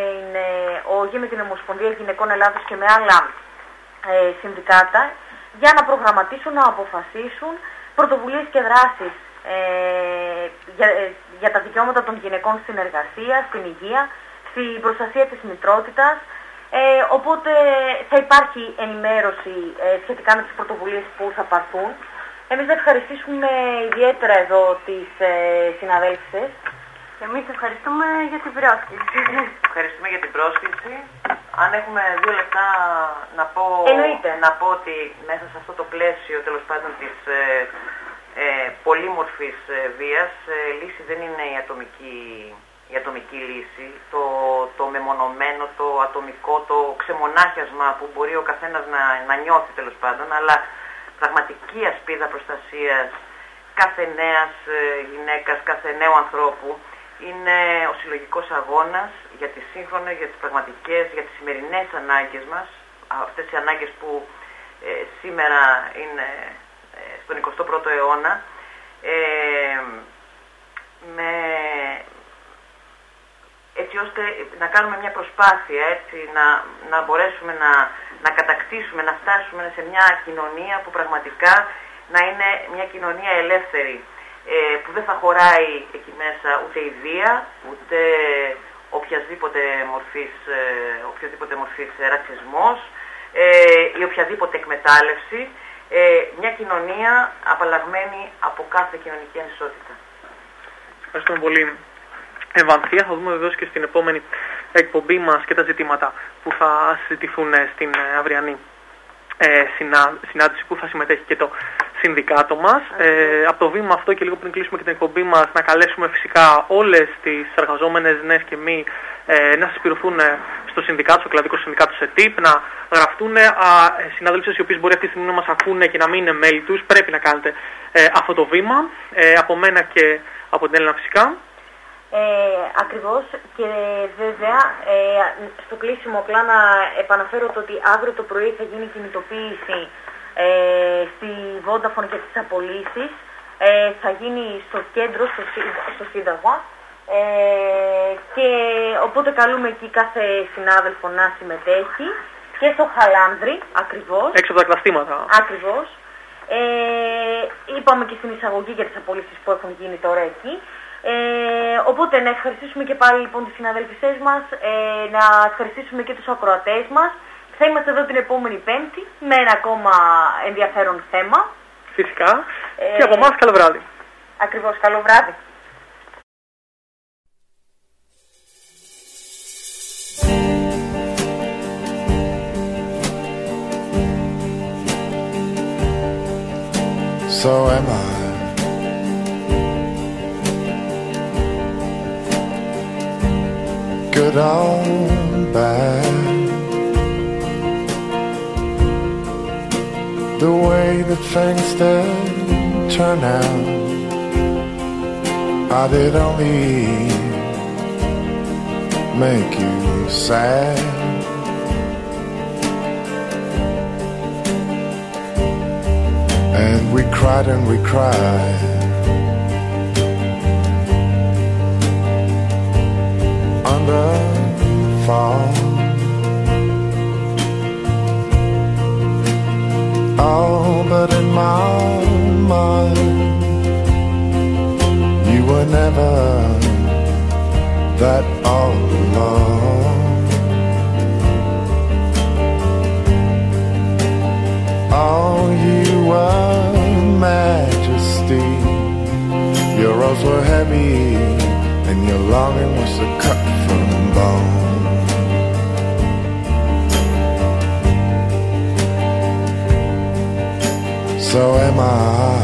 S3: με την Ομοσπονδία Γυναικών Ελλάδος και με άλλα συνδικάτα, για να προγραμματίσουν, να αποφασίσουν πρωτοβουλίες και δράσεις για τα δικαιώματα των γυναικών στην εργασία, στην υγεία, στην προστασία της μητρότητας, Οπότε θα υπάρχει ενημέρωση σχετικά με τις πρωτοβουλίες που θα πάρθουν. Εμείς θα ευχαριστήσουμε ιδιαίτερα εδώ τις συναδέλφισες.
S5: Εμείς ευχαριστούμε για την πρόσκληση.
S4: Ευχαριστούμε για την πρόσκληση. Αν έχουμε 2 λεπτά να πω ότι μέσα σε αυτό το πλαίσιο τέλος πάντων της πολύμορφης βίας, λύση δεν είναι η ατομική λύση, το μεμονωμένο, το ατομικό, το ξεμονάχιασμα που μπορεί ο καθένας να νιώθει τέλος πάντων, αλλά πραγματική ασπίδα προστασίας κάθε νέας γυναίκας, κάθε νέου ανθρώπου είναι ο συλλογικός αγώνας για τις σύγχρονες, για τις πραγματικές, για τις σημερινές ανάγκες μας, αυτές οι ανάγκες που σήμερα είναι στον 21ο αιώνα, έτσι ώστε να κάνουμε μια προσπάθεια, έτσι, να μπορέσουμε να κατακτήσουμε, να φτάσουμε σε μια κοινωνία που πραγματικά να είναι μια κοινωνία ελεύθερη, που δεν θα χωράει εκεί μέσα ούτε η βία, ούτε οποιασδήποτε μορφής ρατσισμός ή οποιαδήποτε εκμετάλλευση, μια κοινωνία απαλλαγμένη από κάθε κοινωνική ανισότητα.
S2: Ευχαριστούμε πολύ, Ευανθία. Θα δούμε βεβαίως και στην επόμενη εκπομπή μας και τα ζητήματα που θα συζητηθούν στην αυριανή συνάντηση που θα συμμετέχει και το συνδικάτο μας. Από το βήμα αυτό και λίγο πριν κλείσουμε και την εκπομπή μας, να καλέσουμε φυσικά όλες τις εργαζόμενες, νέες και μη, να συσπηρωθούν στο συνδικάτο, στο κλαδικό συνδικάτο ΣΕΤΙΠ, να γραφτούν. Συνάδελφοι οι οποίοι μπορεί αυτή τη στιγμή να μας ακούνε και να μην είναι μέλη τους, πρέπει να κάνετε αυτό το βήμα. Από μένα και από την Έλληνα φυσικά.
S3: Ακριβώς, και βέβαια στο κλείσιμο απλά να επαναφέρω το ότι αύριο το πρωί θα γίνει κινητοποίηση στη Vodafone για τις απολύσεις. Θα γίνει στο κέντρο, στο Σύνταγμα, και οπότε καλούμε εκεί κάθε συνάδελφο να συμμετέχει, και στο Χαλάνδρη ακριβώς.
S2: Έξω από τα καταστήματα.
S3: Ακριβώς. Είπαμε και στην εισαγωγή για τις απολύσεις που έχουν γίνει τώρα εκεί. Οπότε να ευχαριστήσουμε και πάλι λοιπόν τις συναδέλφισές μας, να ευχαριστήσουμε και τους ακροατές μας. Θα είμαστε εδώ την επόμενη Πέμπτη με ένα ακόμα ενδιαφέρον θέμα.
S2: Φυσικά. Και από εμάς καλό βράδυ.
S3: Ακριβώς, καλό βράδυ.
S7: So am I. Good or bad, the way that things did turn out, I did only make you sad. And we cried and we cried, under fall. Oh, but in my mind, you were never that all alone. Oh, you were majesty, your rose were heavy, and your longing was a cut from bone. So am I.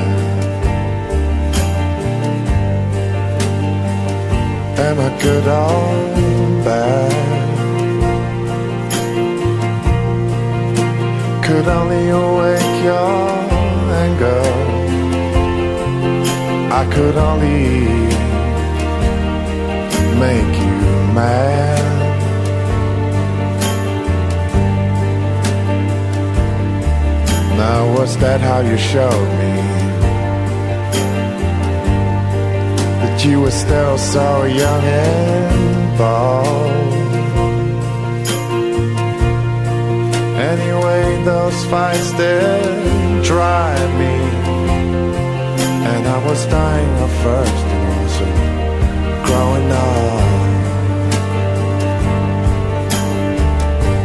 S7: Am I good or bad? Could only awake your anger. I could only make you mad. Now was that how you showed me that you were still so young and bold? Anyway, those fights did drive me, and I was dying of thirst and also growing up.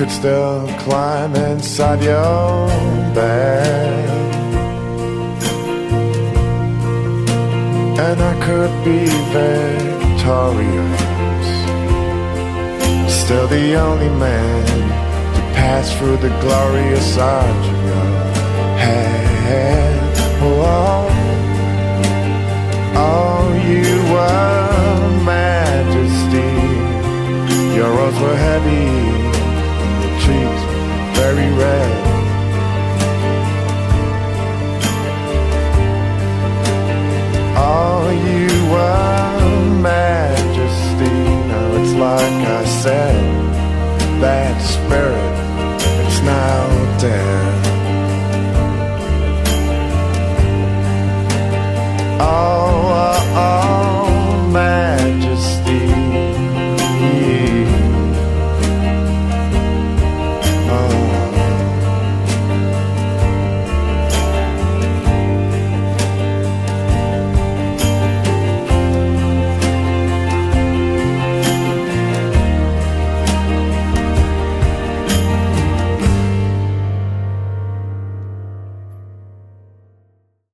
S7: could still climb inside your bed, and I could be victorious, still the only man to pass through the glorious arch of your head. Oh, oh, you were majesty. Your roses were heavy, your cheeks very red.